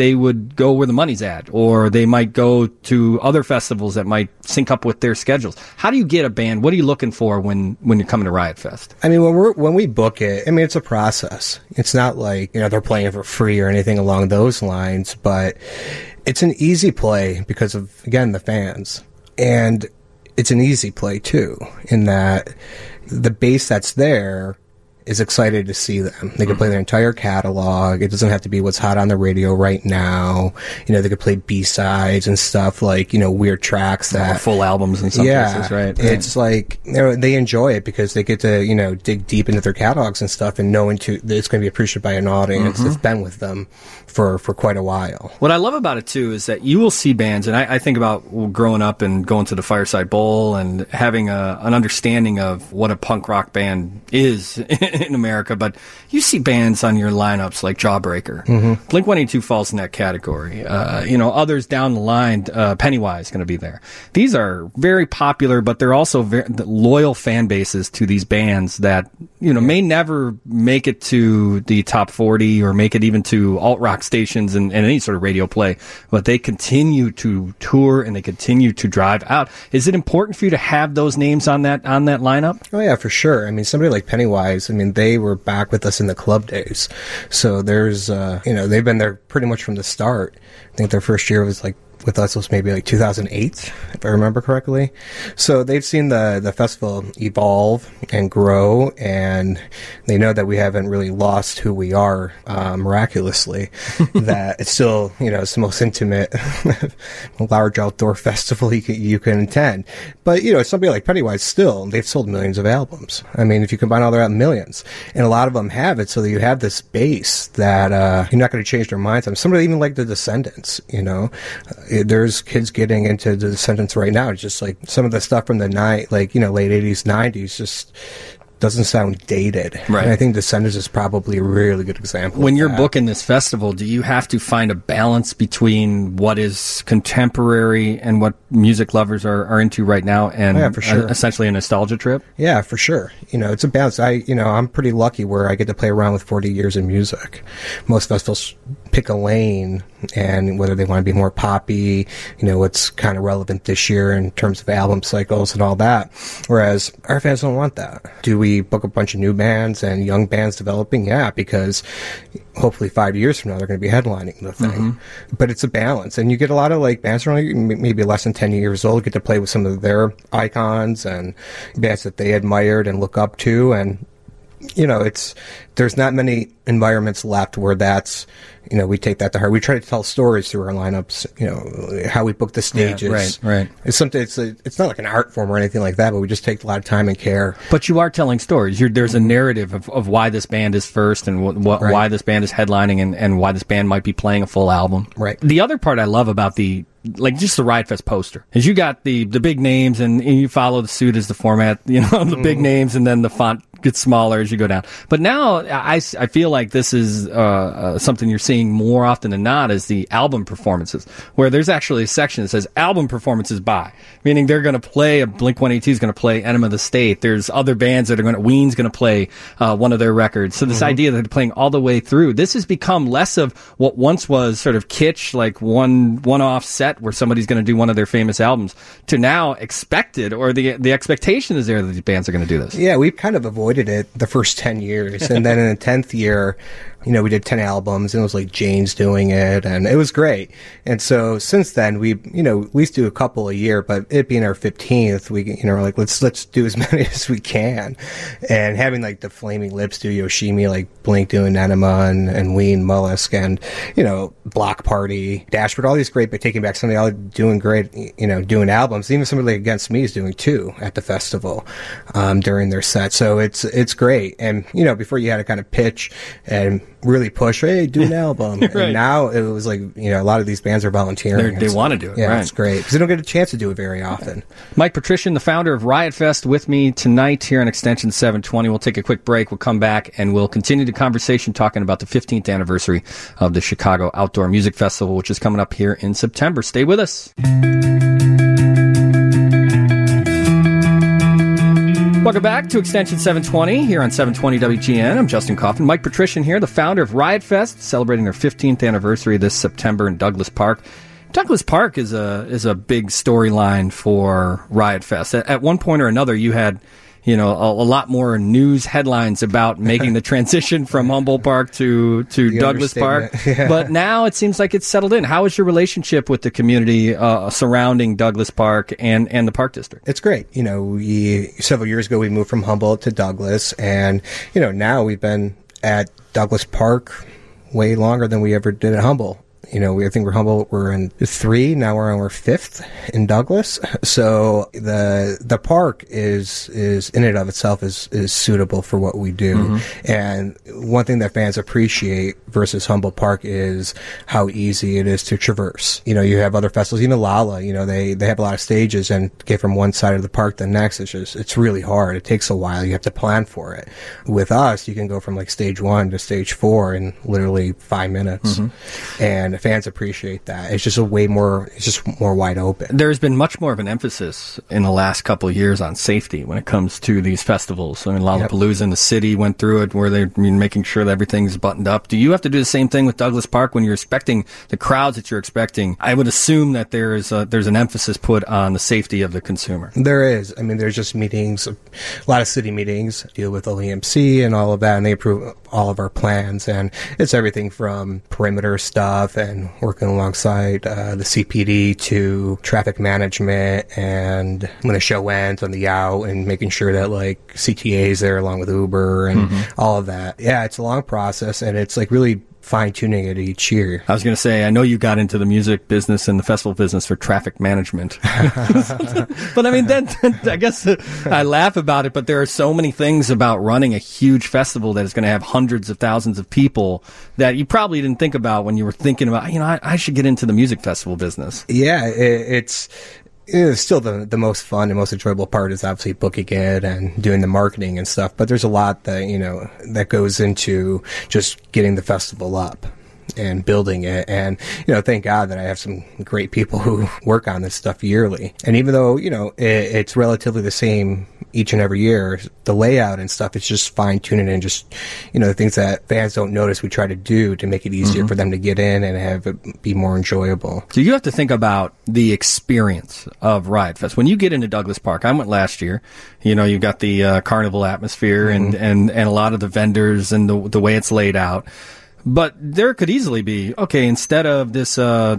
go where the money's at, or they might go to other festivals that might sync up with their schedules. How do you get a band? What are you looking for when you're coming to Riot Fest? I mean, when we book it, it's a process. It's not like they're playing it for free or anything along those lines, but it's an easy play because of, again, the fans. And it's an easy play too, in that the base that's there is excited to see them. They can play their entire catalog. It doesn't have to be what's hot on the radio right now. You know, they could play B-sides and stuff like, you know, weird tracks that... full albums in some cases, right? It's like, you know, they enjoy it because they get to, you know, dig deep into their catalogs and stuff and know that it's going to be appreciated by an audience that's been with them for quite a while. What I love about it, too, is that you will see bands, and I think about growing up and going to the Fireside Bowl and having an understanding of what a punk rock band is in America, but you see bands on your lineups like Jawbreaker. Blink-182 falls in that category. You know, others down the line, Pennywise is going to be there. These are very popular, but they're also very loyal fan bases to these bands that, you know, may never make it to the top 40 or make it even to alt-rock stations and any sort of radio play, but they continue to tour and they continue to drive out. Is it important for you to have those names on that lineup? Oh yeah, for sure. I mean, somebody like Pennywise, I mean, they were back with us in the club days. So there's, you know, they've been there pretty much from the start. I think their first year was like, with us was maybe like 2008, if I remember correctly. So they've seen the festival evolve and grow, and they know that we haven't really lost who we are miraculously. That it's still, you know, it's the most intimate, large outdoor festival you can attend. But, you know, somebody like Pennywise still, they've sold millions of albums. I mean, if you combine all their albums, millions. And a lot of them have it, so that you have this base that you're not going to change their minds on. Somebody even like the Descendants, you know. There's kids getting into the Descendants right now. It's just like some of the stuff from the late 80s, 90s just doesn't sound dated. Right. And I think Descendants is probably a really good example. When you're booking this festival, do you have to find a balance between what is contemporary and what music lovers are into right now, and for sure. Essentially a nostalgia trip? Yeah, for sure. You know, it's a balance. I'm pretty lucky where I get to play around with 40 years in music. Most festivals pick a lane, and whether they want to be more poppy, you know, what's kind of relevant this year in terms of album cycles and all that. Whereas our fans don't want that. Do we book a bunch of new bands and young bands developing? Yeah, because hopefully 5 years from now they're going to be headlining the thing. But it's a balance, and you get a lot of like bands that are only maybe less than 10 years old get to play with some of their icons and bands that they admired and look up to, and you know, there's not many environments left where that's, you know, we take that to heart. We try to tell stories through our lineups, you know, how we book the stages. Yeah, right. It's something, it's not like an art form or anything like that, but we just take a lot of time and care. But you are telling stories. There's a narrative of why this band is first and why this band is headlining and why this band might be playing a full album. Right. The other part I love about just the Riot Fest poster is you got the big names and you follow the suit as the format, you know, the big names, and then the font gets smaller as you go down. But now I feel like this is something you're seeing more often than not is the album performances, where there's actually a section that says album performances by, meaning they're going to play, Blink-182 is going to play Enema of the State. There's other bands that are Ween's going to play one of their records. So this idea that they're playing all the way through, this has become less of what once was sort of kitsch, like one-off set where somebody's going to do one of their famous albums, to now expected, or the expectation is there that these bands are going to do this. Yeah, we've kind of avoided it the first 10 years. And then in the 10th year, you know, we did 10 albums, and it was like Jane's doing it, and it was great. And so since then, we at least do a couple a year, but it being our 15th, we, you know, like, let's do as many as we can. And having like the Flaming Lips do Yoshimi, like Blink doing Enema and Ween, Mollusk, and, you know, Block Party, Dashboard, all these great, but Taking Back Sunday, all doing great, you know, doing albums. Even somebody like Against Me is doing 2 at the festival, during their set. So it's great. And, you know, before you had to kind of pitch and really push, hey, do an album. Right. And now it was like, you know, a lot of these bands are volunteering. They want to do it. Yeah, right. It's great because they don't get a chance to do it very often. Mike Patrician, the founder of Riot Fest, with me tonight here on Extension 720. We'll take a quick break. We'll come back and we'll continue the conversation talking about the 15th anniversary of the Chicago Outdoor Music Festival, which is coming up here in September. Stay with us. Welcome back to Extension 720 here on 720 WGN. I'm Justin Kaufman. Mike Patrician here, the founder of Riot Fest, celebrating their 15th anniversary this September in Douglas Park. Douglas Park is a big storyline for Riot Fest. At one point or another, you had a lot more news headlines about making the transition from Humboldt Park to Douglas Park. Yeah. But now it seems like it's settled in. How is your relationship with the community surrounding Douglas Park and the Park District? It's great. Several years ago we moved from Humboldt to Douglas, and now we've been at Douglas Park way longer than we ever did at Humboldt. I think we're in 3, now we're on our 5th in Douglas. So the park is in and of itself is suitable for what we do. Mm-hmm. And one thing that fans appreciate versus Humboldt Park is how easy it is to traverse. You have other festivals, even Lala, they have a lot of stages, and get from one side of the park to the next. It's really hard. It takes a while. You have to plan for it. With us, you can go from like stage 1 to stage 4 in literally 5 minutes. Mm-hmm. And fans appreciate that. It's just more wide open. There's been much more of an emphasis in the last couple of years on safety when it comes to these festivals. I mean, Lollapalooza in the city went through it, where they're making sure that everything's buttoned up. Do you have to do the same thing with Douglas Park when you're expecting the crowds that you're expecting? I would assume that there's an emphasis put on the safety of the consumer. There is. I mean, there's just meetings, a lot of city meetings, deal with OEMC and all of that, and they approve all of our plans. And it's everything from perimeter stuff and working alongside the CPD to traffic management, and when the show ends on the out, and making sure that like CTA is there along with Uber and all of that. Yeah, it's a long process, and it's like really fine-tuning it each year. I was going to say, I know you got into the music business and the festival business for traffic management. But I mean, then I guess I laugh about it, but there are so many things about running a huge festival that is going to have hundreds of thousands of people that you probably didn't think about when you were thinking about, I should get into the music festival business. Yeah, it's still the most fun and most enjoyable part is obviously booking it and doing the marketing and stuff. But there's a lot that, that goes into just getting the festival up and building it. And, thank God that I have some great people who work on this stuff yearly. And even though, it's relatively the same each and every year, the layout and stuff, it's just fine tuning and just, the things that fans don't notice we try to do to make it easier for them to get in and have it be more enjoyable. So you have to think about the experience of Riot Fest. When you get into Douglas Park, I went last year, you've got the carnival atmosphere and a lot of the vendors and the way it's laid out. But there could easily be, instead of this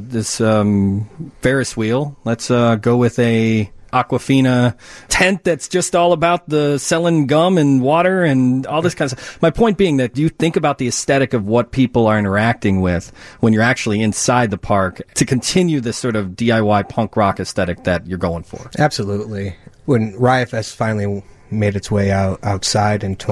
Ferris wheel, let's go with a Aquafina tent that's just all about the selling gum and water and all this kind of stuff. My point being that you think about the aesthetic of what people are interacting with when you're actually inside the park to continue this sort of DIY punk rock aesthetic that you're going for. Absolutely. When Riot Fest finally made its way outside in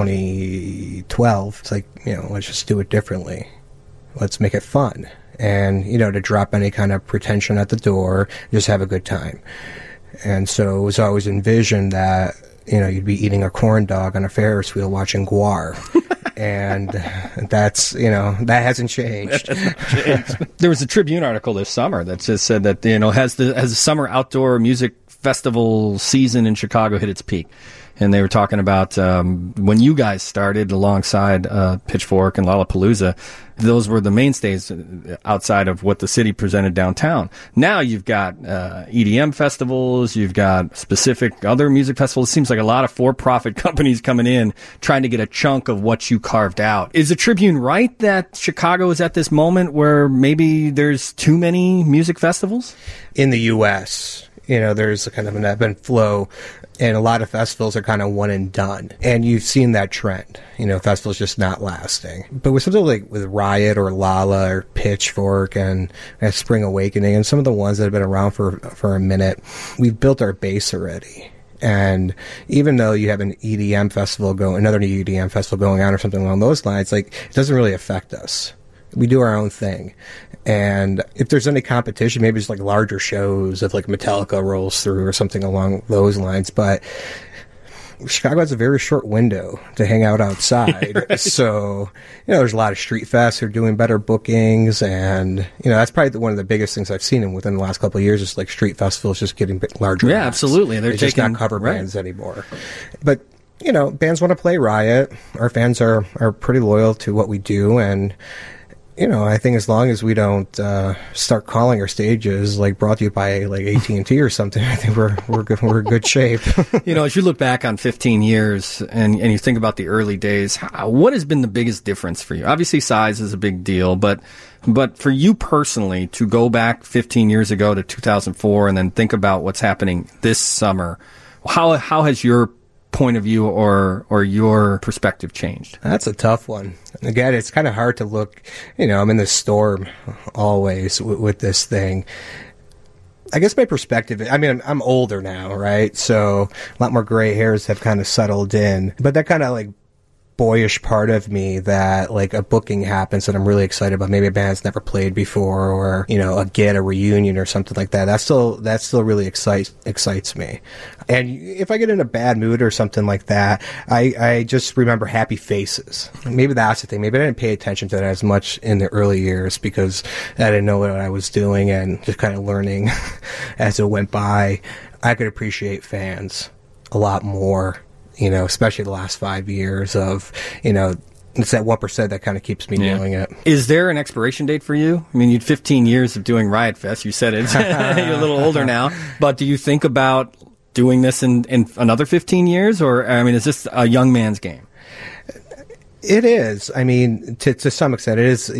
2012, it's like, let's just do it differently. Let's make it fun. And, to drop any kind of pretension at the door, just have a good time. And so it was always envisioned that, you'd be eating a corn dog on a Ferris wheel watching Gwar. And that's, that hasn't changed. There was a Tribune article this summer that just said that, has the summer outdoor music festival season in Chicago hit its peak. And they were talking about when you guys started alongside Pitchfork and Lollapalooza, those were the mainstays outside of what the city presented downtown. Now you've got EDM festivals, you've got specific other music festivals. It seems like a lot of for-profit companies coming in trying to get a chunk of what you carved out. Is the Tribune right that Chicago is at this moment where maybe there's too many music festivals? In the U.S., there's kind of an ebb and flow, and a lot of festivals are kind of one and done. And you've seen that trend, festivals just not lasting. But with something like with Riot or Lala or Pitchfork and Spring Awakening and some of the ones that have been around for a minute, we've built our base already. And even though you have another EDM festival going on or something along those lines, like, it doesn't really affect us. We do our own thing. And if there's any competition, maybe it's like larger shows if like Metallica rolls through or something along those lines. But Chicago has a very short window to hang out outside. So, there's a lot of street fests who are doing better bookings. And, that's probably one of the biggest things I've seen within the last couple of years is like street festivals just getting a bit larger. Yeah, absolutely. They're just not cover bands anymore. But, bands want to play Riot. Our fans are pretty loyal to what we do. And, I think as long as we don't start calling our stages like brought to you by like AT&T or something, I think we're good. We're in good shape. As you look back on 15 years and you think about the early days, what has been the biggest difference for you? Obviously, size is a big deal, but for you personally to go back 15 years ago to 2004 and then think about what's happening this summer, how has your point of view or your perspective changed? That's a tough one. Again, it's kind of hard to look, I'm in the storm always with this thing. I guess my perspective, I'm older now, right? So a lot more gray hairs have kind of settled in, but that kind of like boyish part of me that like a booking happens that I'm really excited about, maybe a band's never played before, or a reunion or something like that, that still really excites me. And if I get in a bad mood or something like that, I just remember happy faces. Maybe that's the thing. Maybe I didn't pay attention to that as much in the early years because I didn't know what I was doing and just kind of learning as it went by. I could appreciate fans a lot more, especially the last 5 years of, it's that 1% that kind of keeps me doing it. Is there an expiration date for you? I mean, you had 15 years of doing Riot Fest. You said it. You're a little older now. But do you think about doing this in another 15 years? Or, is this a young man's game? It is. To some extent, it is,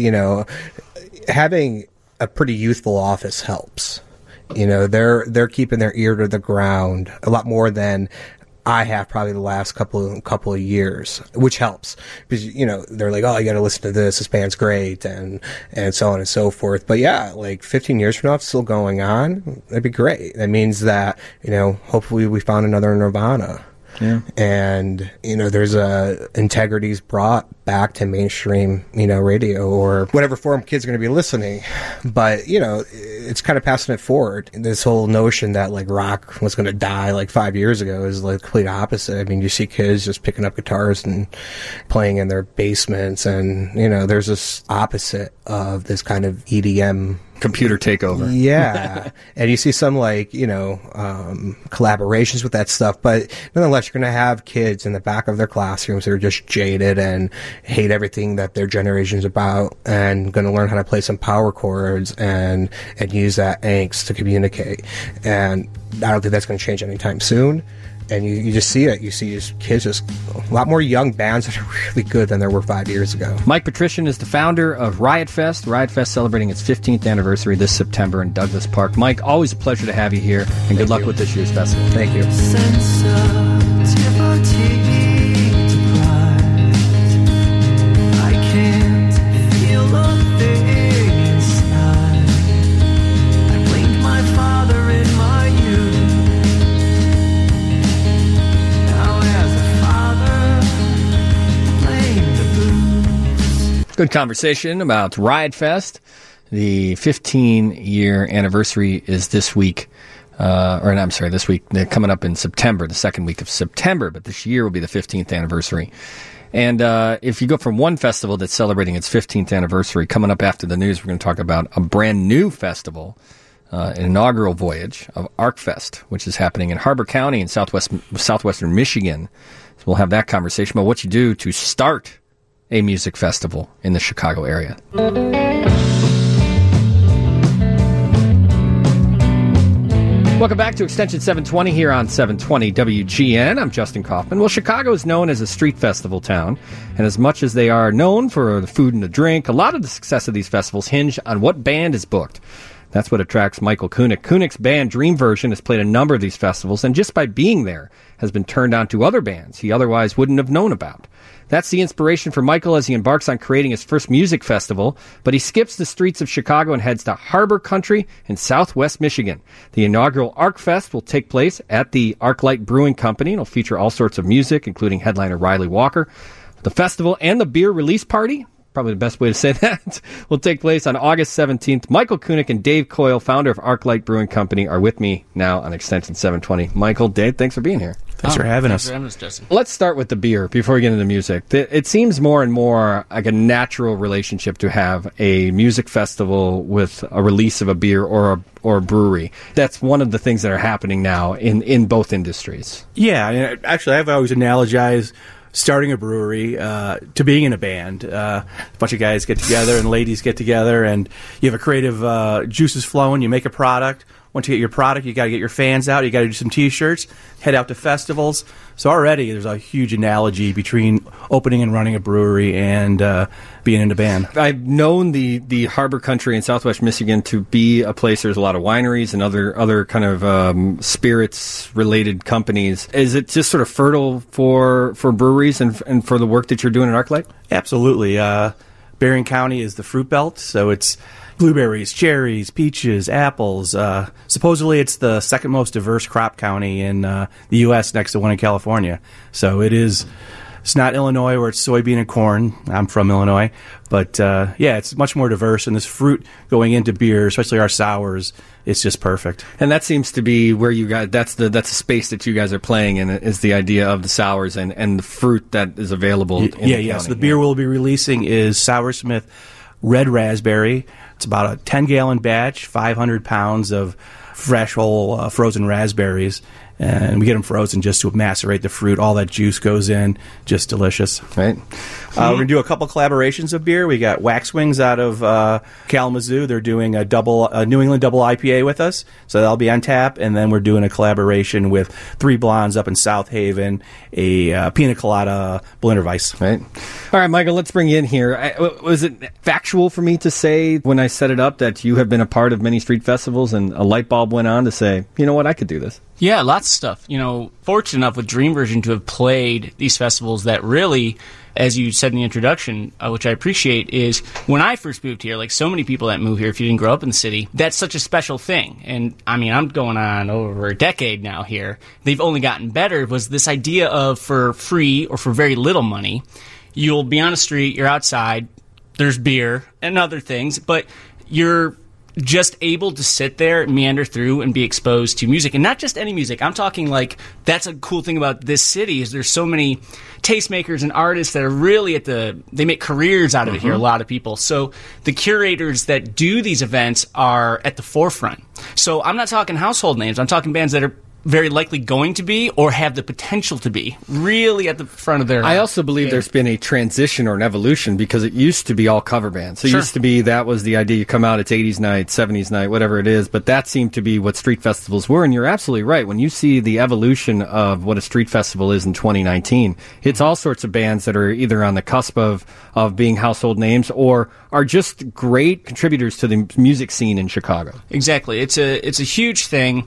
having a pretty youthful office helps. They're keeping their ear to the ground a lot more than I have probably the last couple of years, which helps because they're like, oh, you got to listen to this band's great, and so on and so forth. But yeah, like 15 years from now, if it's still going on, that'd be great. That means that hopefully we found another Nirvana. Yeah. And, there's integrity's brought back to mainstream, radio or whatever form kids are going to be listening. But, it's kind of passing it forward. This whole notion that like rock was going to die like 5 years ago is like the complete opposite. You see kids just picking up guitars and playing in their basements, and, there's this opposite of this kind of EDM computer takeover. Yeah. And you see some collaborations with that stuff, but nonetheless, you're going to have kids in the back of their classrooms that are just jaded and hate everything that their generation's about, and going to learn how to play some power chords and use that angst to communicate. And I don't think that's going to change anytime soon. And you just see it. You see just kids, just a lot more young bands that are really good than there were 5 years ago. Mike Patrician is the founder of Riot Fest. Riot Fest celebrating its 15th anniversary this September in Douglas Park. Mike, always a pleasure to have you here, and good luck with this year's festival. Thank you. Good conversation about Riot Fest. The 15-year anniversary is this week. This week. They're coming up in September, the second week of September, but this year will be the 15th anniversary. And if you go from one festival that's celebrating its 15th anniversary, coming up after the news, we're going to talk about a brand new festival, an inaugural voyage of ArcFest, which is happening in Harbor County in southwestern Michigan. So we'll have that conversation about what you do to start a music festival in the Chicago area. Welcome back to Extension 720 here on 720 WGN. I'm Justin Kaufman. Well, Chicago is known as a street festival town, and as much as they are known for the food and the drink, a lot of the success of these festivals hinge on what band is booked. That's what attracts Michael Kunick. Kunick's band Dream Version has played a number of these festivals, and just by being there has been turned on to other bands he otherwise wouldn't have known about. That's the inspiration for Michael as he embarks on creating his first music festival, but he skips the streets of Chicago and heads to Harbor Country in southwest Michigan. The inaugural ArcFest will take place at the ArcLight Brewing Company. It'll feature all sorts of music, including headliner Riley Walker. The festival and the beer release party, probably the best way to say that, will take place on August 17th. Michael Kunick and Dave Coyle, founder of ArcLight Brewing Company, are with me now on Extension 720. Michael, Dave, thanks for being here. Thanks for having us. Thanks for having us, Justin. Let's start with the beer before we get into music. It seems more and more like a natural relationship to have a music festival with a release of a beer or a brewery. That's one of the things that are happening now in both industries. Yeah, actually, I've always analogized starting a brewery to being in a band. A bunch of guys get together and ladies get together, and you have a creative juices flowing. You make a product. Once you get your product, you got to get your fans out. You got to do some T-shirts, head out to festivals. So already there's a huge analogy between opening and running a brewery and being in a band. I've known the Harbor Country in Southwest Michigan to be a place. There's a lot of wineries and other kind of spirits-related companies. Is it just sort of fertile for breweries and for the work that you're doing at ArcLight? Absolutely. Berrien County is the fruit belt, so it's blueberries, cherries, peaches, apples. Supposedly it's the second most diverse crop county in the U.S. next to one in California. So it's not Illinois where it's soybean and corn. I'm from Illinois. But, it's much more diverse. And this fruit going into beer, especially our sours, it's just perfect. And that seems to be where you guys, that's the space that you guys are playing in, is the idea of the sours and the fruit that is available in the county. So the beer we'll be releasing is Soursmith Red Raspberry. It's about a 10-gallon batch, 500 pounds of fresh whole frozen raspberries. And we get them frozen just to macerate the fruit. All that juice goes in. Just delicious. Right. We're going to do a couple collaborations of beer. We got Wax Wings out of Kalamazoo. They're doing a New England double IPA with us. So that'll be on tap. And then we're doing a collaboration with Three Blondes up in South Haven, a Pina Colada Blender Weiss. Right. All right, Michael, let's bring you in here. Was it factual for me to say when I set it up that you have been a part of many street festivals and a light bulb went on to say, you know what, I could do this? Yeah, lots of stuff. Fortunate enough with Dream Version to have played these festivals that really, as you said in the introduction, which I appreciate, is when I first moved here, like so many people that move here, if you didn't grow up in the city, that's such a special thing. And I mean, I'm going on over a decade now here. They've only gotten better. Was this idea of for free or for very little money, you'll be on a street, you're outside, there's beer and other things, but you're just able to sit there, meander through, and be exposed to music. And not just any music. I'm talking like, that's a cool thing about this city, is there's so many tastemakers and artists that are really they make careers out of it here, a lot of people. So the curators that do these events are at the forefront. So I'm not talking household names. I'm talking bands that are very likely going to be or have the potential to be really at the front of their I also believe game. There's been a transition or an evolution, because it used to be all cover bands. So it Sure. used to be, that was the idea. You come out, it's 80s night, 70s night, whatever it is, but that seemed to be what street festivals were. And you're absolutely right. When you see the evolution of what a street festival is in 2019, it's all sorts of bands that are either on the cusp of being household names or are just great contributors to the music scene in Chicago. Exactly. It's a huge thing.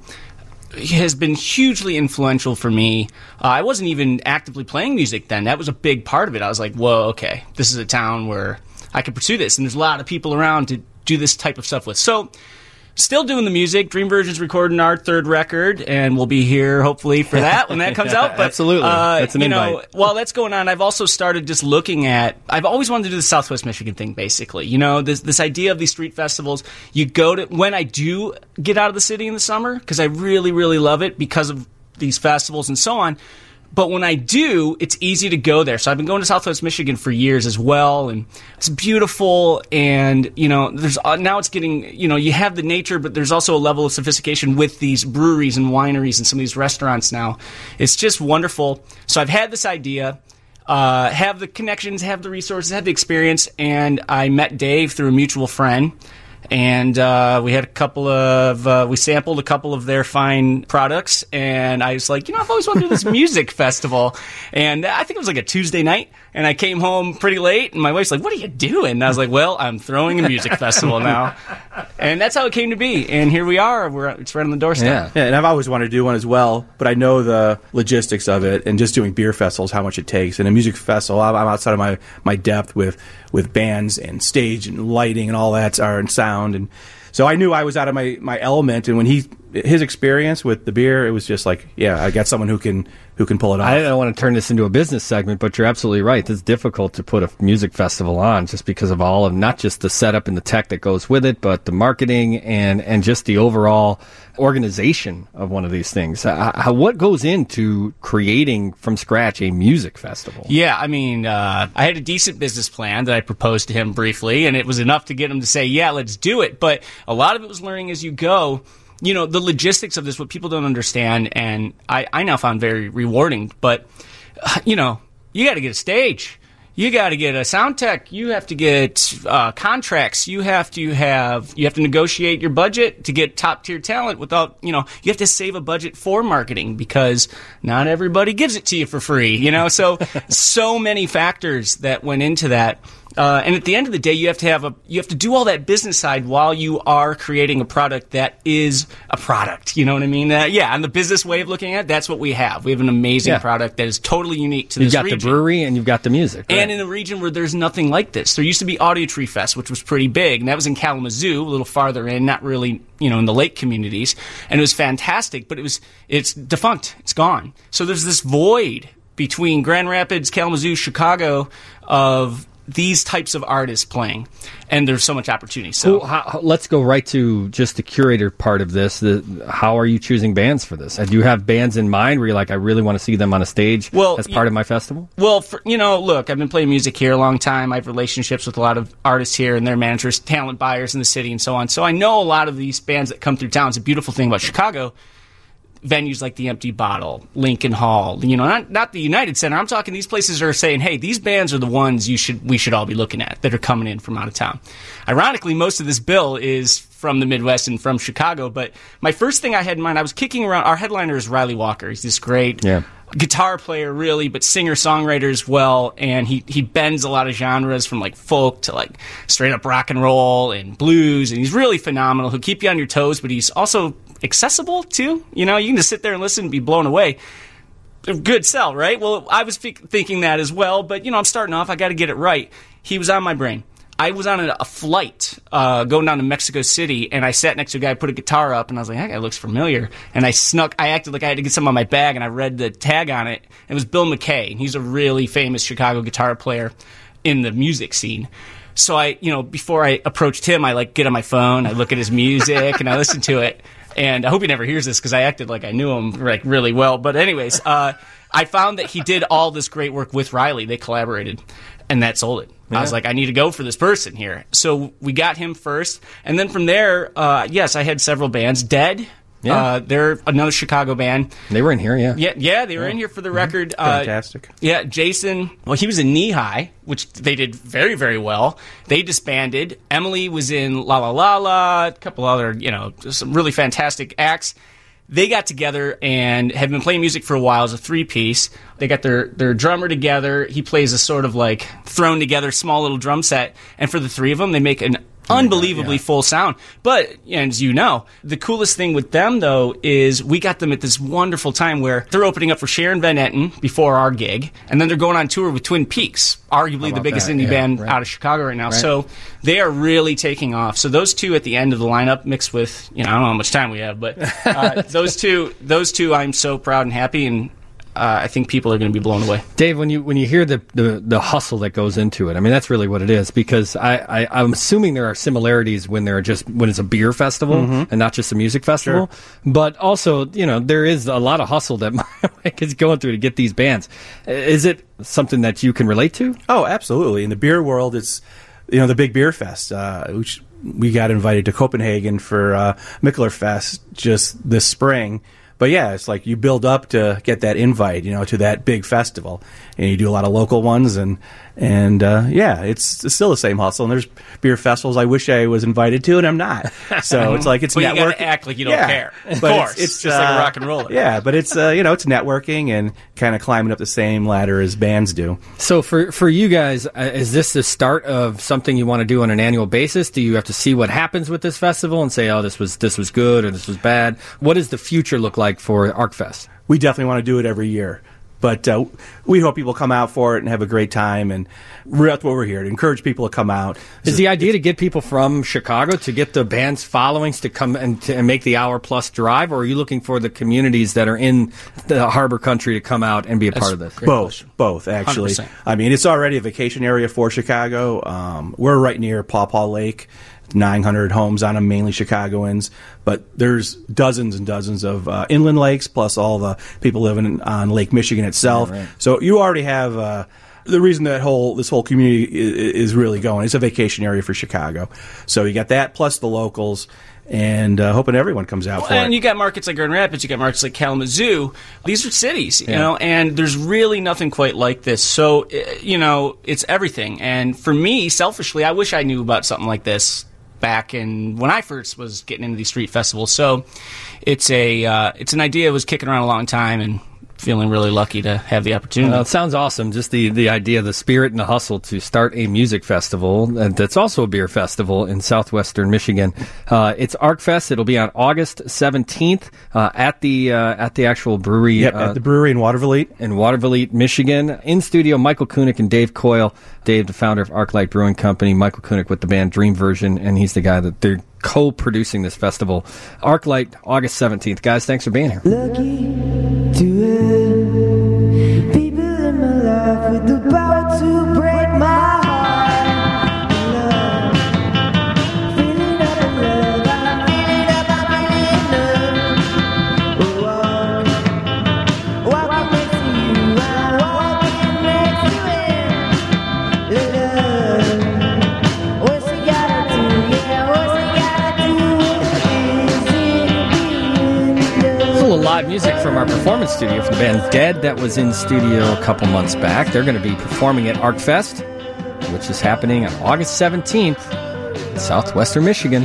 Has been hugely influential for me. I wasn't even actively playing music then. That was a big part of it. I was like, whoa, okay, this is a town where I could pursue this, and there's a lot of people around to do this type of stuff with. So, still doing the music. Dream Version's recording our third record, and we'll be here hopefully for that when that comes out. But, absolutely. That's an invite. While that's going on, I've also started just looking at, I've always wanted to do the Southwest Michigan thing, basically. This idea of these street festivals, you go to, when I do get out of the city in the summer, because I really, really love it because of these festivals and so on. But when I do, it's easy to go there. So I've been going to Southwest Michigan for years as well, and it's beautiful. And there's now it's getting you have the nature, but there's also a level of sophistication with these breweries and wineries and some of these restaurants now. It's just wonderful. So I've had this idea, have the connections, have the resources, have the experience, and I met Dave through a mutual friend. And we had we sampled a couple of their fine products, and I was like, I've always wanted to do this music festival. And I think it was like a Tuesday night, and I came home pretty late, and my wife's like, what are you doing? And I was like, well, I'm throwing a music festival now. And that's how it came to be. And here we are. It's right on the doorstep. Yeah, and I've always wanted to do one as well, but I know the logistics of it, and just doing beer festivals, how much it takes. And a music festival, I'm outside of my depth with bands and stage and lighting and all that, and sound. And so I knew I was out of my element, and when his experience with the beer, it was just like, yeah, I got someone who can pull it off. I don't want to turn this into a business segment, but you're absolutely right. It's difficult to put a music festival on just because of all of not just the setup and the tech that goes with it, but the marketing and just the overall organization of one of these things. What goes into creating from scratch a music festival? Yeah, I mean, I had a decent business plan that I proposed to him briefly, and it was enough to get him to say, yeah, let's do it. But a lot of it was learning as you go. The logistics of this, what people don't understand, and I now found very rewarding. But, you got to get a stage. You got to get a sound tech. You have to get contracts. You have to negotiate your budget to get top tier talent without, you have to save a budget for marketing because not everybody gives it to you for free, so many factors that went into that. And at the end of the day, you have to do all that business side while you are creating a product that is a product. You know what I mean? On the business way of looking at it, that's what we have. We have an amazing product that is totally unique to this region. You've got the brewery and you've got the music. Right? And in a region where there's nothing like this. There used to be Audio Tree Fest, which was pretty big, and that was in Kalamazoo, a little farther in, not really, in the lake communities. And it was fantastic, but it's defunct. It's gone. So there's this void between Grand Rapids, Kalamazoo, Chicago of these types of artists playing, and there's so much opportunity. So let's go right to just the curator part of this. How are you choosing bands for this? Do you have bands in mind where you're like, I really want to see them on a stage as part of my festival? Well, look, I've been playing music here a long time. I have relationships with a lot of artists here and their managers, talent buyers in the city, and so on. So I know a lot of these bands that come through town. It's a beautiful thing about Chicago. Venues like the Empty Bottle, Lincoln Hall, not the United Center. I'm talking these places are saying, hey, these bands are the ones we should all be looking at that are coming in from out of town. Ironically, most of this bill is from the Midwest and from Chicago, but my first thing I had in mind, I was kicking around, our headliner is Riley Walker. He's this great guitar player, really, but singer-songwriter as well, and he bends a lot of genres from like folk to like straight-up rock and roll and blues, and he's really phenomenal. He'll keep you on your toes, but he's also accessible too. You can just sit there and listen and be blown away. Good sell, right? Well, I was thinking that as well, but I'm starting off. I got to get it right. He was on my brain. I was on a flight going down to Mexico City, and I sat next to a guy, put a guitar up, and I was like, that guy looks familiar. And I acted like I had to get something on my bag, and I read the tag on it. It was Bill McKay, and he's a really famous Chicago guitar player in the music scene. So before I approached him, I get on my phone, I look at his music, and I listen to it. And I hope he never hears this because I acted like I knew him really well. But anyways, I found that he did all this great work with Riley. They collaborated, and that sold it. Yeah. I was like, I need to go for this person here. So we got him first. And then from there, yes, I had several bands. Dead. Yeah. They're another Chicago band. They were in here, yeah. Yeah, they were in here for the record. Fantastic. Yeah, Jason, he was in Knee High, which they did very, very well. They disbanded. Emily was in La La La La, a couple other, some really fantastic acts. They got together and have been playing music for a while as a three-piece. They got their drummer together. He plays a sort of thrown together small little drum set. And for the three of them, they make an unbelievably full sound. But, as you know, the coolest thing with them, though, is we got them at this wonderful time where they're opening up for Sharon Van Etten before our gig, and then they're going on tour with Twin Peaks, arguably the biggest indie band out of Chicago right now. Right. So they are really taking off. So those two at the end of the lineup mixed with, I don't know how much time we have, but those two I'm so proud and happy, and I think people are going to be blown away. Dave, when you hear the hustle that goes into it, I mean, that's really what it is, because I'm assuming there are similarities when it's a beer festival and not just a music festival. Sure. But also, there is a lot of hustle that Mike is going through to get these bands. Is it something that you can relate to? Oh, absolutely. In the beer world, it's the Big Beer Fest, which we got invited to Copenhagen for Mikkelerfest just this spring. But yeah, it's like you build up to get that invite, to that big festival, and you do a lot of local ones, and it's still the same hustle. And there's beer festivals I wish I was invited to, and I'm not. So it's like it's well, networking. You got to act like you don't care. Of course, it's just like a rock and roller. Yeah, but it's it's networking and kind of climbing up the same ladder as bands do. So for you guys, is this the start of something you want to do on an annual basis? Do you have to see what happens with this festival and say, oh, this was good or this was bad? What does the future look like for ArcFest? We definitely want to do it every year. But we hope people come out for it and have a great time, and that's what we're here, to encourage people to come out. Is the idea to get people from Chicago, to get the band's followings to come and make the hour-plus drive, or are you looking for the communities that are in the harbor country to come out and be a part of this? Both, actually. 100%. I mean, it's already a vacation area for Chicago. We're right near Paw Paw Lake. 900 homes on them, mainly Chicagoans, but there's dozens and dozens of inland lakes, plus all the people living on Lake Michigan itself. Yeah, right. So you already have the reason that this whole community is really going. It's a vacation area for Chicago. So you got that, plus the locals, and hoping everyone comes out for it. And you got markets like Grand Rapids, you got markets like Kalamazoo. These are cities, you know, and there's really nothing quite like this. So, you know, it's everything. And for me, selfishly, I wish I knew about something like this back in when I first was getting into these street festivals. So it's an idea that was kicking around a long time, and feeling really lucky to have the opportunity. Well, it sounds awesome. Just the idea, the spirit and the hustle to start a music festival that's also a beer festival in southwestern Michigan. It's ArcFest. It'll be on August 17th at the actual brewery. Yep, at the brewery in Watervliet. In Watervliet, Michigan. In studio, Michael Kunick and Dave Coyle. Dave, the founder of ArcLight Brewing Company. Michael Kunick with the band Dream Version, and he's the guy that they're co-producing this festival. ArcLight, August 17th. Guys, thanks for being here. Lucky to have people in my life with the power to break my heart. Love, feeling up in love, I'm feeling up, walking next to you, I'm walking next to him. Love, what's he gotta do? Yeah, what's he gotta do? It's a little live music from our performance studio from the band Dead that was in studio a couple months back. They're going to be performing at ArcFest, which is happening on August 17th in southwestern Michigan.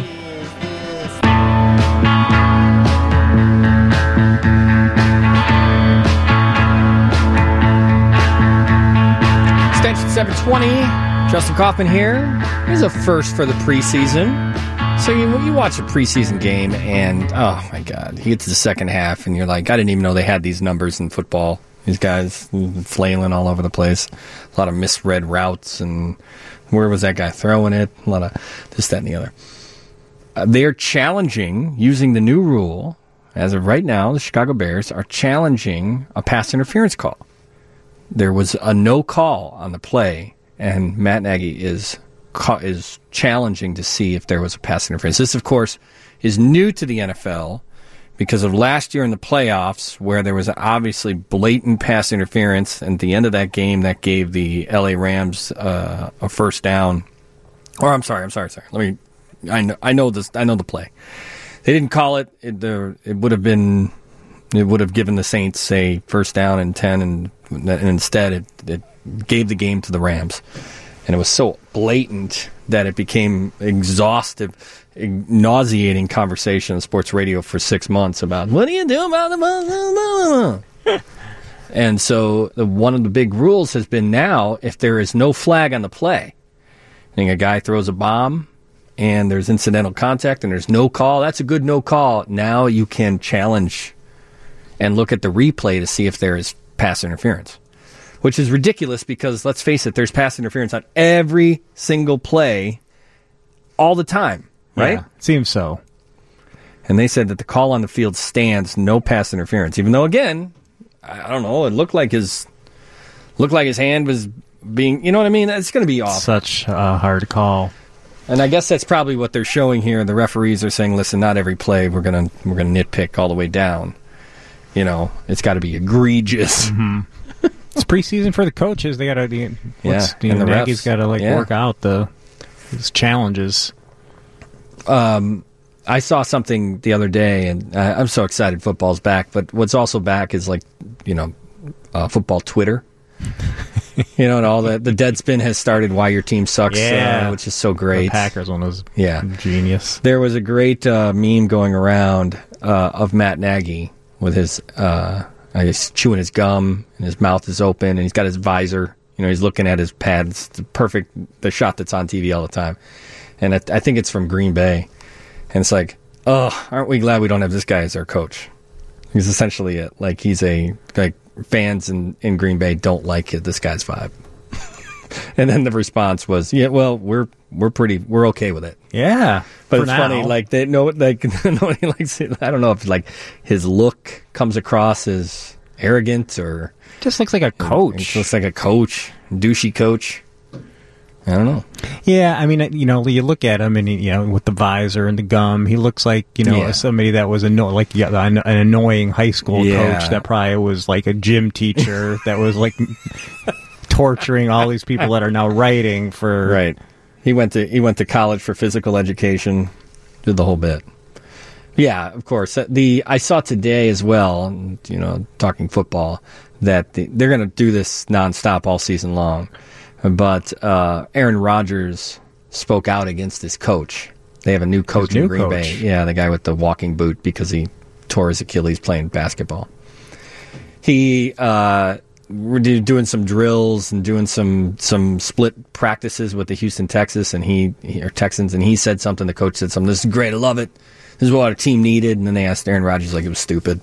Extension 720, Justin Kaufman here. This is a first for the preseason. So you watch a preseason game, and oh my God, he gets to the second half, and you're like, I didn't even know they had these numbers in football. These guys flailing all over the place, a lot of misread routes, and where was that guy throwing it? A lot of this, that, and the other. They are challenging, using the new rule, as of right now, the Chicago Bears are challenging a pass interference call. There was a no call on the play, and Matt Nagy is challenging to see if there was a pass interference. This, of course, is new to the NFL because of last year in the playoffs where there was obviously blatant pass interference. And at the end of that game, that gave the LA Rams a first down. Or I'm sorry. I know this. I know the play. They didn't call it. It would have given the Saints, say, first down and 10, and instead it gave the game to the Rams. And it was so blatant that it became exhaustive, nauseating conversation on sports radio for 6 months about, what do you do about the ball? And so one of the big rules has been now, if there is no flag on the play, and a guy throws a bomb, and there's incidental contact, and there's no call, that's a good no call. Now you can challenge and look at the replay to see if there is pass interference. Which is ridiculous because, let's face it, there's pass interference on every single play all the time, right? Yeah, seems so. And they said that the call on the field stands, no pass interference. Even though, again, I don't know, it looked like his hand was being, you know what I mean? It's going to be off. Such a hard call. And I guess that's probably what they're showing here. The referees are saying, listen, not every play we're gonna nitpick all the way down. You know, it's got to be egregious. Mm-hmm. It's preseason for the coaches. They got to, Nagy's got to work out these challenges. I saw something the other day, and I'm so excited football's back. But what's also back is football Twitter. And all the Deadspin has started. Why your team sucks, which is so great. The Packers one was genius. There was a great meme going around of Matt Nagy with his. He's chewing his gum, and his mouth is open, and he's got his visor. He's looking at his pads. It's the shot that's on TV all the time. And I think it's from Green Bay. And it's like, oh, aren't we glad we don't have this guy as our coach? He's essentially it. Like, fans in Green Bay don't like this guy's vibe. And then the response was, yeah, well, we're okay with it. Yeah. But it's funny, nobody likes it. I don't know if his look comes across as arrogant or just looks like a coach. It looks like a coach, douchey coach. I don't know. Yeah, I mean, you look at him and with the visor and the gum, he looks like somebody that was an annoying high school coach that probably was like a gym teacher that was torturing all these people that are now writing for. Right. He went to college for physical education, did the whole bit. Yeah, of course. I saw today as well, talking football, that they're going to do this nonstop all season long. But Aaron Rodgers spoke out against his coach. They have a new coach in Green Bay. Yeah, the guy with the walking boot because he tore his Achilles playing basketball. We're doing some drills and doing some split practices with the Houston Texans, and he said something. The coach said something. This is great. I love it. This is what our team needed. And then they asked Aaron Rodgers, like, it was stupid.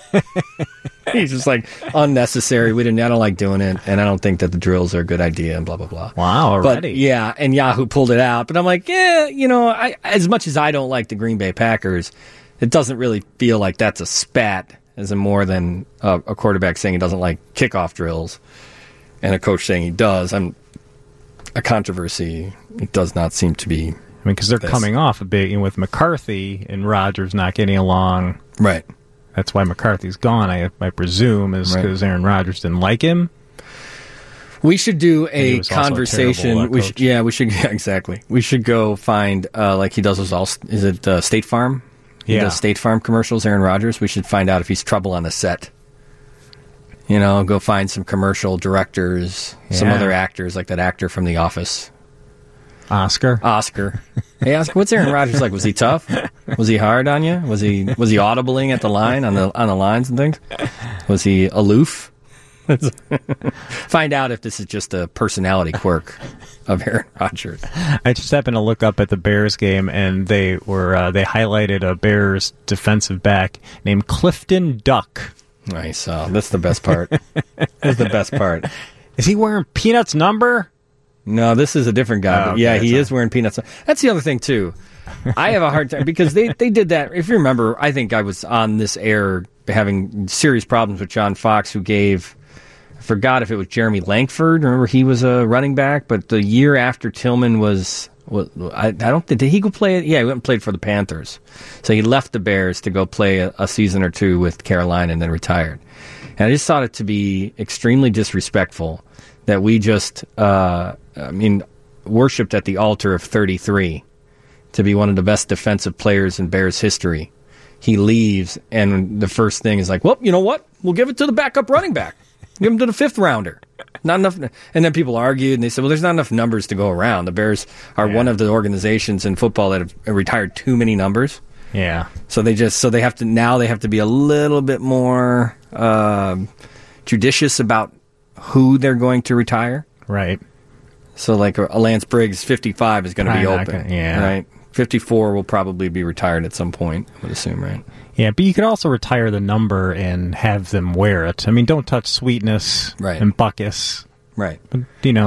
He's just like, unnecessary. I don't like doing it, and I don't think that the drills are a good idea, and blah, blah, blah. Wow, already. But, yeah, and Yahoo pulled it out. But I'm like, yeah, as much as I don't like the Green Bay Packers, it doesn't really feel like that's a spat as in more than a quarterback saying he doesn't like kickoff drills and a coach saying he does. A controversy, it does not seem to be. I mean, because they're coming off a big, with McCarthy and Rodgers not getting along. Right. That's why McCarthy's gone, I presume, is because Aaron Rodgers didn't like him. We should do a conversation. We should, exactly. We should go find, like he does is it State Farm? He does State Farm commercials, Aaron Rodgers. We should find out if he's trouble on the set. Go find some commercial directors, some other actors, like that actor from The Office. Oscar. Hey, Oscar, what's Aaron Rodgers like? Was he tough? Was he hard on you? Was he audibling at the line on the lines and things? Was he aloof? Find out if this is just a personality quirk of Aaron Rodgers. I just happened to look up at the Bears game, and they highlighted a Bears defensive back named Clifton Duck. Nice. That's the best part. That's the best part. Is he wearing Peanuts number? No, this is a different guy. But yeah, he is wearing Peanuts. That's the other thing, too. I have a hard time, because they did that. If you remember, I think I was on this air having serious problems with John Fox, who gave, I forgot if it was Jeremy Langford. Remember, he was a running back, but the year after Tillman I don't think, did he go play it? Yeah, he went and played for the Panthers. So he left the Bears to go play a season or two with Carolina and then retired. And I just thought it to be extremely disrespectful that we just, worshipped at the altar of 33 to be one of the best defensive players in Bears history. He leaves, and the first thing is like, well, you know what? We'll give it to the backup running back. Give him to the fifth rounder. Not enough. And then people argued, and they said, well, there's not enough numbers to go around. The Bears are one of the organizations in football that have retired too many numbers. Yeah. So they have to be a little bit more judicious about who they're going to retire. Right. So like a Lance Briggs, 55 is going to be open. Right. 54 will probably be retired at some point, I would assume, right? Yeah, but you could also retire the number and have them wear it. I mean, don't touch Sweetness and Buckus. Right. But,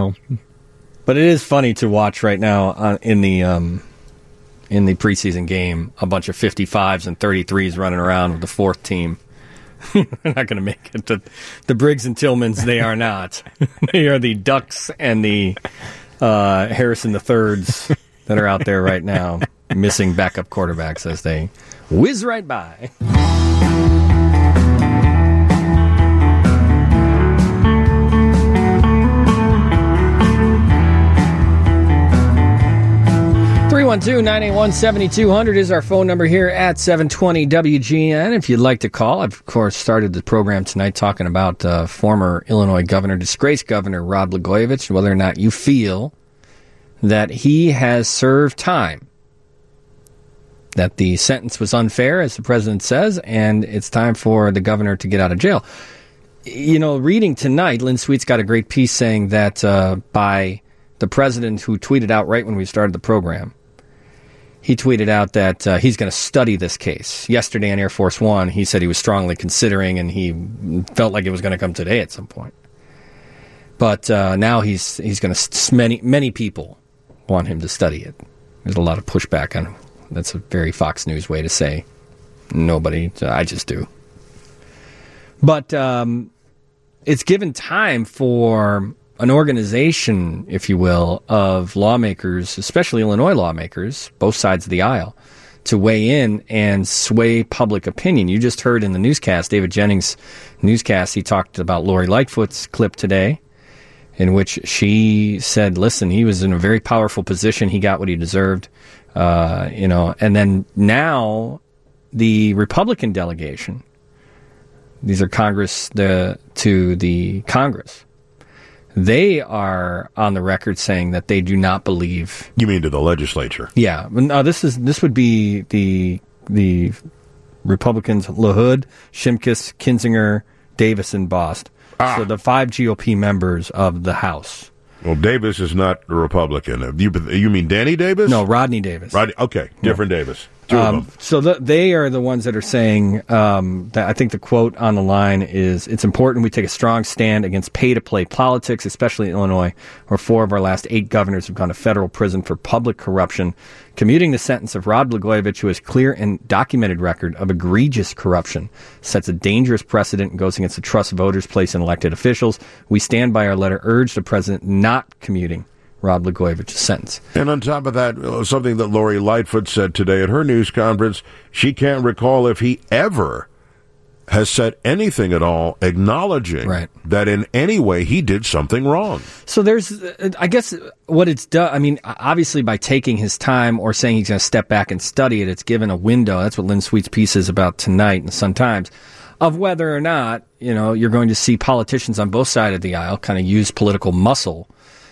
But it is funny to watch right now in the preseason game, a bunch of 55s and 33s running around with the fourth team. They're not going to make it. The Briggs and Tillmans, they are not. They are the Ducks and the Harrison IIIs that are out there right now, missing backup quarterbacks as they whiz right by. (312-981-7200) is our phone number here at 720 WGN. If you'd like to call, I've, of course, started the program tonight talking about former Illinois governor, disgraced governor Rod Blagojevich, and whether or not you feel that he has served time, that the sentence was unfair, as the president says, and it's time for the governor to get out of jail. Reading tonight, Lynn Sweet's got a great piece saying that by the president, who tweeted out right when we started the program, he tweeted out that he's going to study this case. Yesterday on Air Force One, he said he was strongly considering, and he felt like it was going to come today at some point. But now he's going to. Many people want him to study it. There's a lot of pushback on. That's a very Fox News way to say nobody. I just do. But it's given time for an organization, if you will, of lawmakers, especially Illinois lawmakers, both sides of the aisle, to weigh in and sway public opinion. You just heard in the newscast, David Jennings' newscast, he talked about Lori Lightfoot's clip today, in which she said, listen, he was in a very powerful position. He got what he deserved, and then now the Republican delegation, these are to the Congress, they are on the record saying that they do not believe. You mean to the legislature? Yeah. No, this would be the Republicans: LaHood, Shimkus, Kinzinger, Davis, and Bost. So the 5 GOP members of the House. Well, Davis is not a Republican. You mean Danny Davis? No, Rodney Davis. Okay, different Davis. Two of them. So they are the ones that are saying that I think the quote on the line is, "It's important we take a strong stand against pay-to-play politics, especially in Illinois, where 4 of our last 8 governors have gone to federal prison for public corruption. Commuting the sentence of Rod Blagojevich, who has clear and documented record of egregious corruption, sets a dangerous precedent and goes against the trust voters place in elected officials. We stand by our letter, urge the president not commuting Rod Blagojevich's sentence." And on top of that, something that Lori Lightfoot said today at her news conference, she can't recall if he ever has said anything at all acknowledging that in any way he did something wrong. So there's, I guess, what it's done. I mean, obviously by taking his time or saying he's going to step back and study it, it's given a window. That's what Lynn Sweet's piece is about tonight in the Sun-Times, of whether or not, you're going to see politicians on both sides of the aisle kind of use political muscle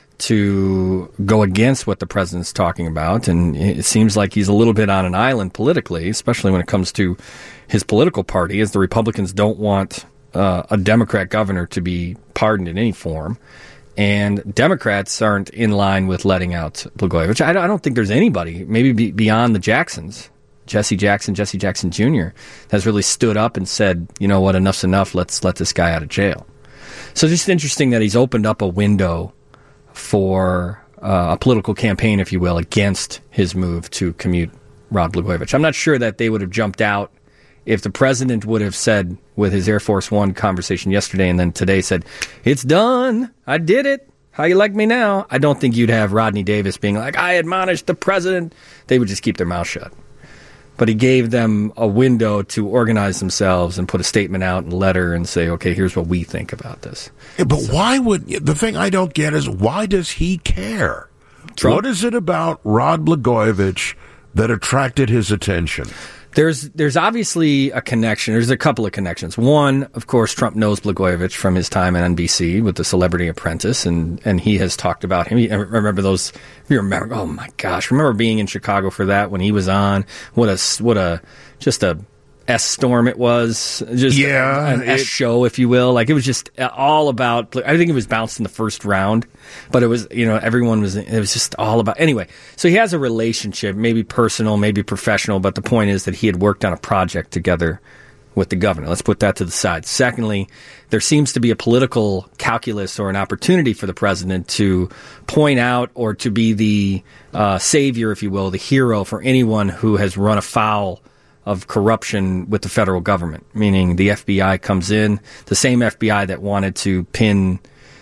to go against what the president's talking about. And it seems like he's a little bit on an island politically, especially when it comes to his political party, as the Republicans don't want a Democrat governor to be pardoned in any form. And Democrats aren't in line with letting out Blagojevich. I don't think there's anybody, maybe beyond the Jacksons, Jesse Jackson Jr., has really stood up and said, you know what, enough's enough, let's let this guy out of jail. So just interesting that he's opened up a window for a political campaign, if you will, against his move to commute Rod Blagojevich. I'm not sure that they would have jumped out if the president would have said with his Air Force One conversation yesterday and then today said, "It's done. I did it. How you like me now?" I don't think you'd have Rodney Davis being like, "I admonished the president." They would just keep their mouth shut. But he gave them a window to organize themselves and put a statement out and letter and say, okay, here's what we think about this. Yeah, but why would, the thing I don't get is, why does he care? Trump? What is it about Rod Blagojevich that attracted his attention? There's obviously a connection. There's a couple of connections. One, of course, Trump knows Blagojevich from his time on NBC with The Celebrity Apprentice, and he has talked about him. I remember those. If you remember, oh my gosh, remember being in Chicago for that when he was on. What a just a S storm it was. Just an S show, if you will. Like, it was just all about, I think it was bounced in the first round, but it was, everyone was, it was just all about, anyway. So he has a relationship, maybe personal, maybe professional, but the point is that he had worked on a project together with the governor. Let's put that to the side. Secondly, there seems to be a political calculus or an opportunity for the president to point out or to be the savior, if you will, the hero for anyone who has run afoul of corruption with the federal government, meaning the FBI comes in, the same FBI that wanted to pin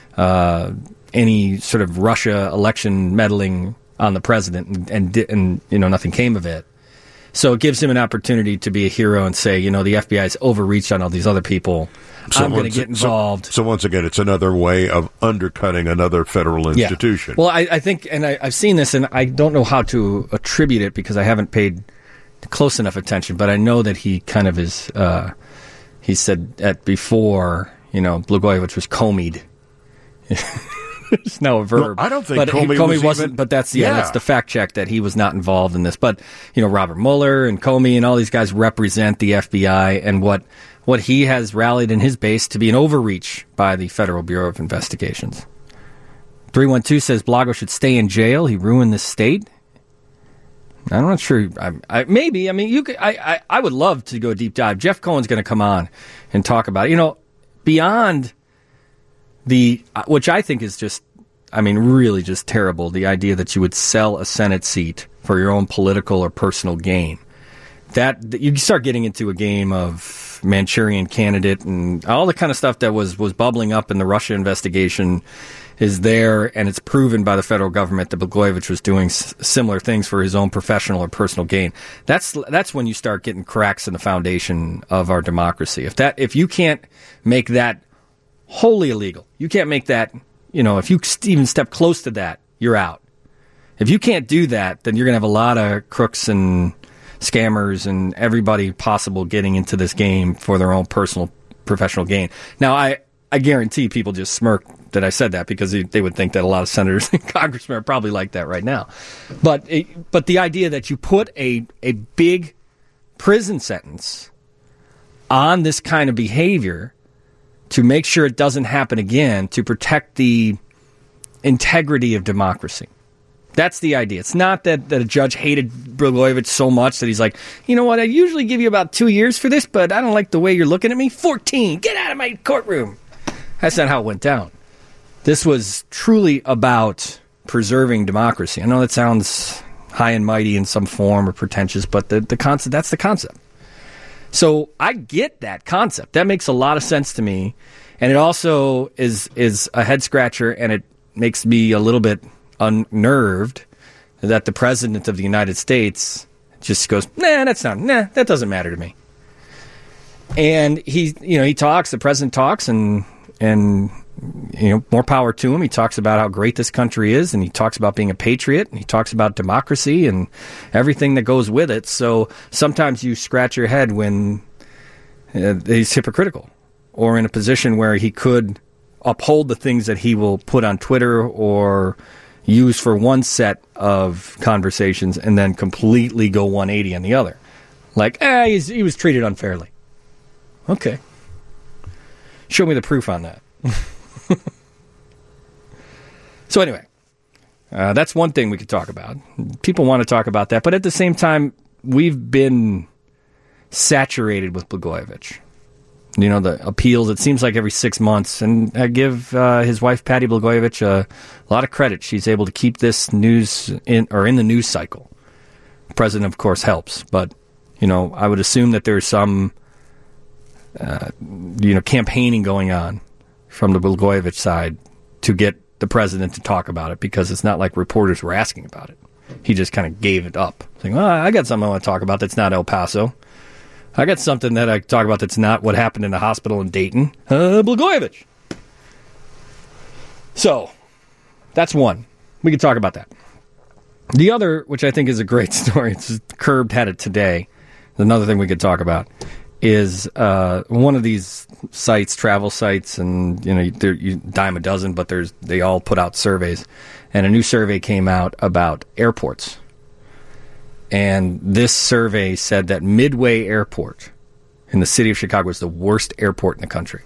any sort of Russia election meddling on the president, and nothing came of it. So it gives him an opportunity to be a hero and say, the FBI's overreached on all these other people. I'm going to get involved. So once again, it's another way of undercutting another federal institution. Yeah. Well, I think, and I've seen this, and I don't know how to attribute it because I haven't paid close enough attention, but I know that he kind of is, he said that before, Blagojevich was comied. It's now a verb. No, I don't think Comey wasn't. But that's the fact check that he was not involved in this. But Robert Mueller and Comey and all these guys represent the FBI and what he has rallied in his base to be an overreach by the Federal Bureau of Investigations. 312 says Blago should stay in jail. He ruined the state. I'm not sure. Maybe. I mean, you could. I would love to go deep dive. Jeff Cohen's going to come on and talk about it. Beyond which I think is just, really just terrible. The idea that you would sell a Senate seat for your own political or personal gain. That you start getting into a game of Manchurian Candidate and all the kind of stuff that was bubbling up in the Russia investigation is there, and it's proven by the federal government that Blagojevich was doing similar things for his own professional or personal gain. That's when you start getting cracks in the foundation of our democracy. If you can't make that wholly illegal, you can't make that, if you even step close to that, you're out. If you can't do that, then you're going to have a lot of crooks and scammers and everybody possible getting into this game for their own personal, professional gain. Now, I guarantee people just smirk that I said that because they would think that a lot of senators and congressmen are probably like that right now. But the idea that you put a big prison sentence on this kind of behavior to make sure it doesn't happen again, to protect the integrity of democracy. That's the idea. It's not that a judge hated Blagojevich so much that he's like, you know what, I usually give you about 2 years for this, but I don't like the way you're looking at me. 14, get out of my courtroom. That's not how it went down. This was truly about preserving democracy. I know that sounds high and mighty in some form or pretentious, but the concept, that's the concept. So I get that concept. That makes a lot of sense to me. And it also is a head scratcher, and it makes me a little bit unnerved that the president of the United States just goes, that doesn't matter to me. And he talks, the president talks, and more power to him. He talks about how great this country is, and he talks about being a patriot, and he talks about democracy and everything that goes with it. So sometimes you scratch your head when he's hypocritical, or in a position where he could uphold the things that he will put on Twitter or use for one set of conversations and then completely go 180 on the other. Like, he was treated unfairly. Okay. Show me the proof on that. So anyway, that's one thing we could talk about. People want to talk about that, but at the same time, we've been saturated with Blagojevich. The appeals, it seems like every 6 months. And I give his wife, Patty Blagojevich, a lot of credit. She's able to keep this news in the news cycle. The president, of course, helps. But, I would assume that there's some, campaigning going on from the Blagojevich side to get the president to talk about it, because it's not like reporters were asking about it. He just kind of gave it up. Saying, I got something I want to talk about that's not El Paso. I got something that I talk about that's not what happened in the hospital in Dayton. Blagojevich. So, that's one. We can talk about that. The other, which I think is a great story, it's Curbed had it today, another thing we could talk about, is one of these sites, travel sites, and you dime a dozen, but they all put out surveys. And a new survey came out about airports. And this survey said that Midway Airport in the city of Chicago is the worst airport in the country.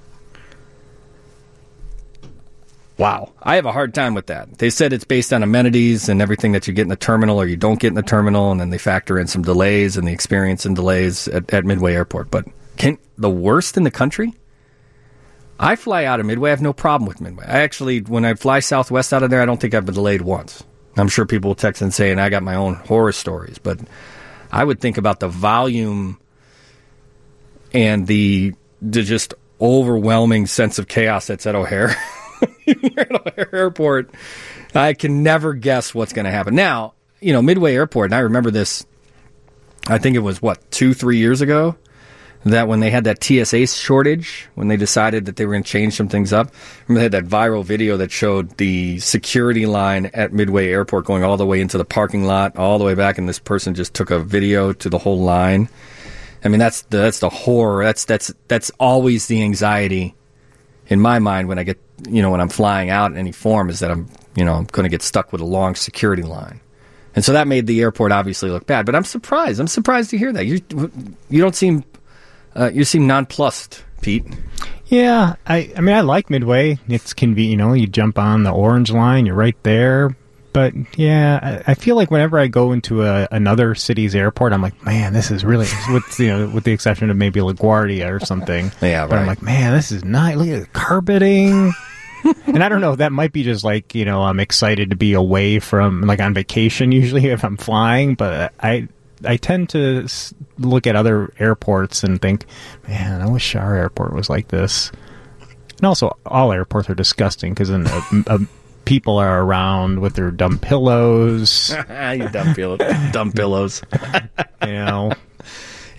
Wow. I have a hard time with that. They said it's based on amenities and everything that you get in the terminal or you don't get in the terminal, and then they factor in some delays and the experience and delays at Midway Airport. But the worst in the country? I fly out of Midway. I have no problem with Midway. I actually, when I fly Southwest out of there, I don't think I've been delayed once. I'm sure people will text and say, and I got my own horror stories, but I would think about the volume and the just overwhelming sense of chaos that's at O'Hare. At O'Hare Airport, I can never guess what's going to happen. Now, Midway Airport, and I remember this, I think it was, 2-3 years ago, that when they had that TSA shortage, when they decided that they were going to change some things up, remember they had that viral video that showed the security line at Midway Airport going all the way into the parking lot, all the way back, and this person just took a video to the whole line. I mean, that's the horror. That's always the anxiety in my mind when I get, when I'm flying out in any form, is that I'm going to get stuck with a long security line. And so that made the airport obviously look bad. But I'm surprised. I'm surprised to hear that. You don't seem... you seem nonplussed, Pete. Yeah, I mean, I like Midway. It's convenient, you jump on the orange line, you're right there. But yeah, I feel like whenever I go into another city's airport, I'm like, man, this is really, with the exception of maybe LaGuardia or something. Yeah, right. But I'm like, man, this is nice. Look at the carpeting. And I don't know, that might be just like, I'm excited to be away from, like, on vacation usually if I'm flying, but I tend to look at other airports and think, man, I wish our airport was like this. And also, all airports are disgusting because then people are around with their dumb pillows. You dumb pillows.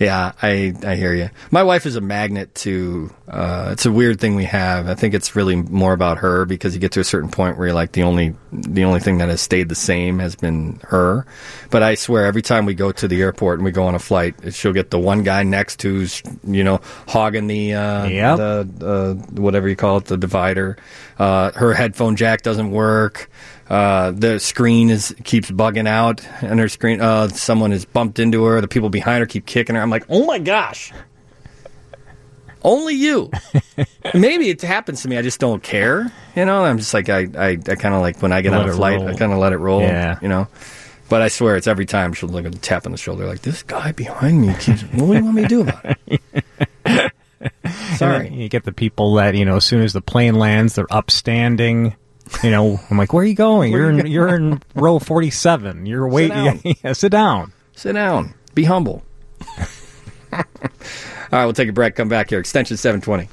Yeah, I hear you. My wife is a magnet to, it's a weird thing we have. I think it's really more about her because you get to a certain point where you're like the only thing that has stayed the same has been her. But I swear every time we go to the airport and we go on a flight, she'll get the one guy next who's, hogging the whatever you call it, the divider. Her headphone jack doesn't work. The screen keeps bugging out, and her screen, someone has bumped into her. The people behind her keep kicking her. I'm like, oh my gosh, only you. Maybe it happens to me. I just don't care. I'm just like, I kind of like when I get on a flight, I kind of let it roll. Yeah. But I swear, it's every time she'll look at the tap on the shoulder, like this guy behind me keeps. What do you want me to do about it? Sorry. You get the people that as soon as the plane lands, they're upstanding. I'm like, where are you going? You're in row 47. You're waiting. Sit down. Sit down. Be humble. All right, we'll take a break. Come back here. Extension 720.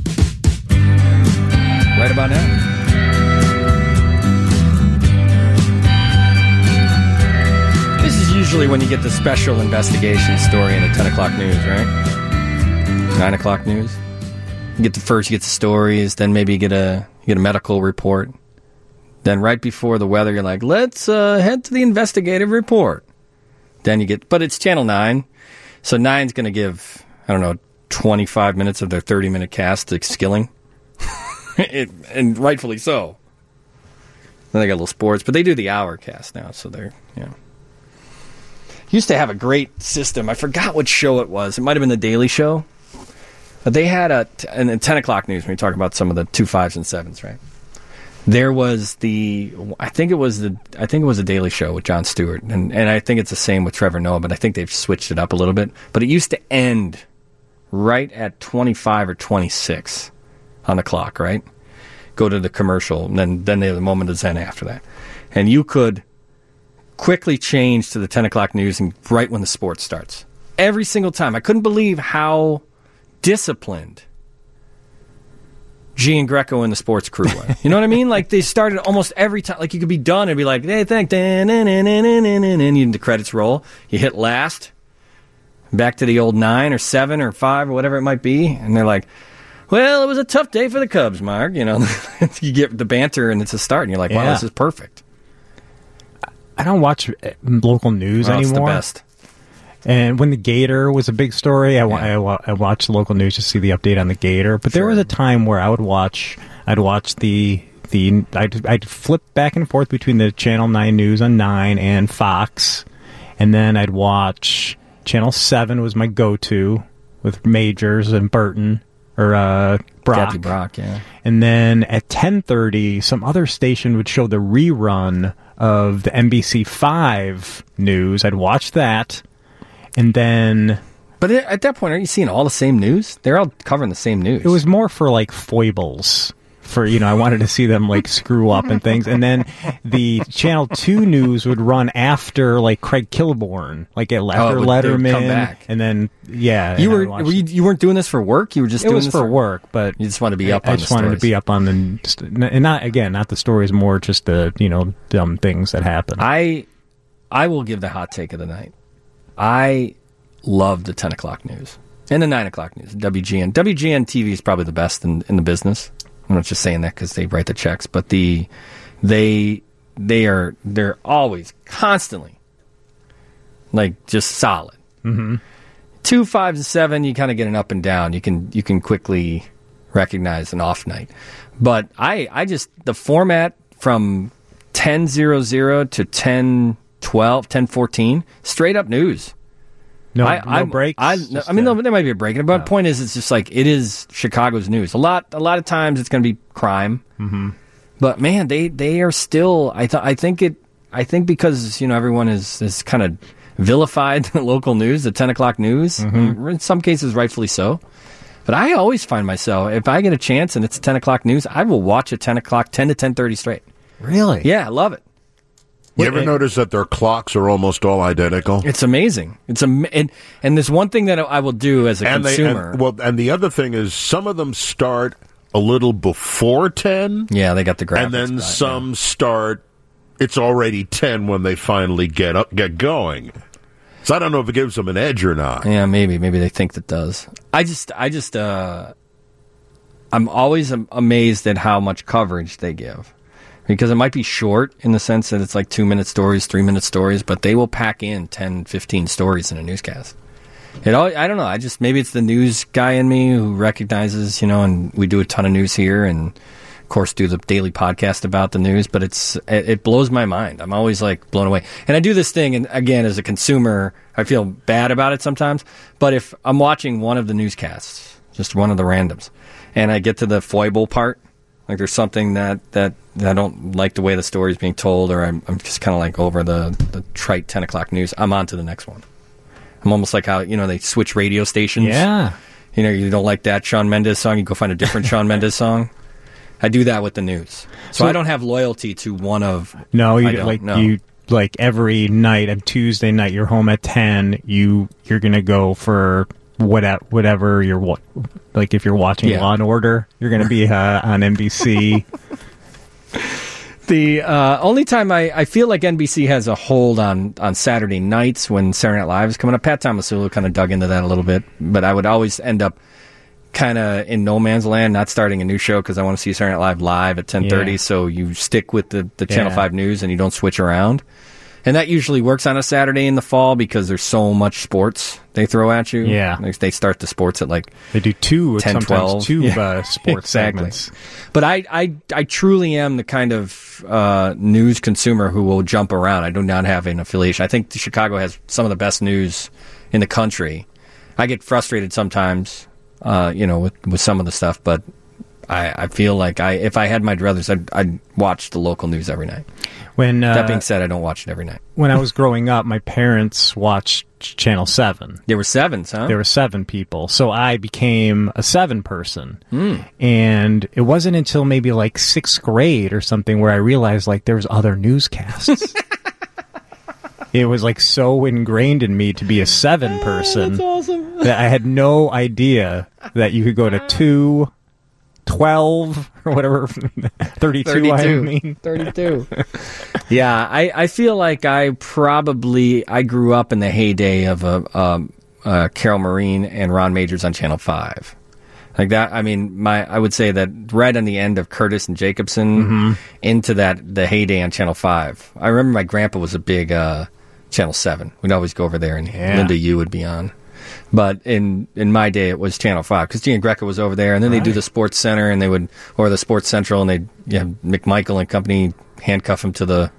Right about now. This is usually when you get the special investigation story in the 10 o'clock news, right? 9 o'clock news. You get the stories, then maybe you get a medical report. Then right before the weather, you're like, let's head to the investigative report. Then you but it's Channel 9. So 9's going to give, 25 minutes of their 30-minute cast to Skilling. And rightfully so. Then they got a little sports, but they do the hour cast now, so they're, Used to have a great system. I forgot what show it was. It might have been The Daily Show. But they had in the 10 o'clock news, when you talk about some of the 2 5s and 7s, right? There was I think it was the Daily Show with Jon Stewart, and I think it's the same with Trevor Noah, but I think they've switched it up a little bit. But it used to end right at 25 or 26 on the clock, right? Go to the commercial, and then they have the moment of Zen after that. And you could quickly change to the 10 o'clock news and right when the sports starts. Every single time. I couldn't believe how disciplined G and Greco and the sports crew were. You know what I mean? Like, they started almost every time. Like, you could be done and be like, hey, thank, and the credits roll. You hit last, back to the old 9 or 7 or 5 or whatever it might be, and they're like, well, it was a tough day for the Cubs, Mark. You get the banter and it's a start, and you're like, wow, this is perfect. I don't watch local news anymore. It's the best. And when the Gator was a big story, I watched the local news to see the update on the Gator. But there was a time where I'd watch I'd flip back and forth between the Channel 9 news on 9 and Fox, and then I'd watch Channel 7 was my go-to with Majors and Burton or Brock. Kathy Brock, yeah. And then at 10:30, some other station would show the rerun of the NBC5 news. I'd watch that. And then... But at that point, aren't you seeing all the same news? They're all covering the same news. It was more for, like, foibles. I wanted to see them, like, screw up and things. And then the Channel 2 news would run after, like, Craig Kilborn. Like, after Letterman. Come back. And then, yeah. You weren't doing this for work? You were just doing this for work, but... You just wanted to be up on the stories. I just wanted to be up on the... And not the stories, more just the, dumb things that happen. I will give the hot take of the night. I love the 10 o'clock news and the 9 o'clock news. WGN TV is probably the best in the business. I'm not just saying that because they write the checks, but they're always constantly like just solid. Mm-hmm. 2 5 and 7, you kind of get an up and down. You can quickly recognize an off night, but I just the format from 10:00 to 10:12, 10:14, straight up news. No breaks. I mean, there might be a break, but the point is, it's just like it is Chicago's news. A lot of times it's going to be crime, but man, they are still. I think because everyone is kind of vilified the local news, the 10 o'clock news. In some cases, rightfully so. But I always find myself, if I get a chance and it's 10 o'clock news, I will watch at 10 o'clock, 10 to 10:30 straight. Really? Yeah, I love it. You ever notice that their clocks are almost all identical? It's amazing. And there's one thing that I will do as a consumer. And the other thing is some of them start a little before 10. Yeah, they got the graphics. And then start, it's already 10 when they finally get going. So I don't know if it gives them an edge or not. Yeah, maybe they think it does. I'm always amazed at how much coverage they give. Because it might be short in the sense that it's like 2-minute stories, 3-minute stories, but they will pack in 10, 15 stories in a newscast. I don't know. Maybe it's the news guy in me who recognizes, and we do a ton of news here and, of course, do the daily podcast about the news, but it blows my mind. I'm always like blown away. And I do this thing, and again, as a consumer, I feel bad about it sometimes, but if I'm watching one of the newscasts, just one of the randoms, and I get to the foible part, like there's something that I don't like the way the story's being told, or I'm just kind of like over the trite 10 o'clock news, I'm on to the next one. I'm almost like how, they switch radio stations. Yeah. You don't like that Shawn Mendes song, you go find a different Shawn Mendes song. I do that with the news. So I don't have loyalty to one of... No, you every night on Tuesday night, you're home at 10, you're going to go for... whatever you're like, if you're watching Law and Order, you're going to be on NBC. The only time I feel like NBC has a hold on Saturday nights when Saturday Night Live is coming up, Pat Tomasulo kind of dug into that a little bit, but I would always end up kind of in no man's land, not starting a new show because I want to see Saturday Night Live at 10:30. So you stick with the Channel 5 news and you don't switch around. And that usually works on a Saturday in the fall because there's so much sports they throw at you. Yeah. They start the sports at They do 10, sometimes 2 sports exactly. segments. But I truly am the kind of news consumer who will jump around. I do not have an affiliation. I think Chicago has some of the best news in the country. I get frustrated sometimes, with some of the stuff, but I feel like if I had my druthers, I'd watch the local news every night. That being said, I don't watch it every night. When I was growing up, my parents watched Channel 7. There were 7s, huh? There were 7 people. So I became a 7 person. And it wasn't until maybe like 6th grade or something where I realized like there was other newscasts. It was like so ingrained in me to be a 7 person. That's awesome. That I had no idea that you could go to 2... 12 or whatever, 32. I mean 32. Yeah, I feel like I grew up in the heyday of Carol Marine and Ron Majors on Channel 5. Like that, I mean, I would say that right on the end of Curtis and Jacobson into the heyday on Channel 5. I remember my grandpa was a big Channel 7. We'd always go over there and Linda Yu would be on. But in my day, it was Channel 5 because Gina Greco was over there, and then they'd do the Sports Center or the Sports Central, and McMichael and company handcuff him to the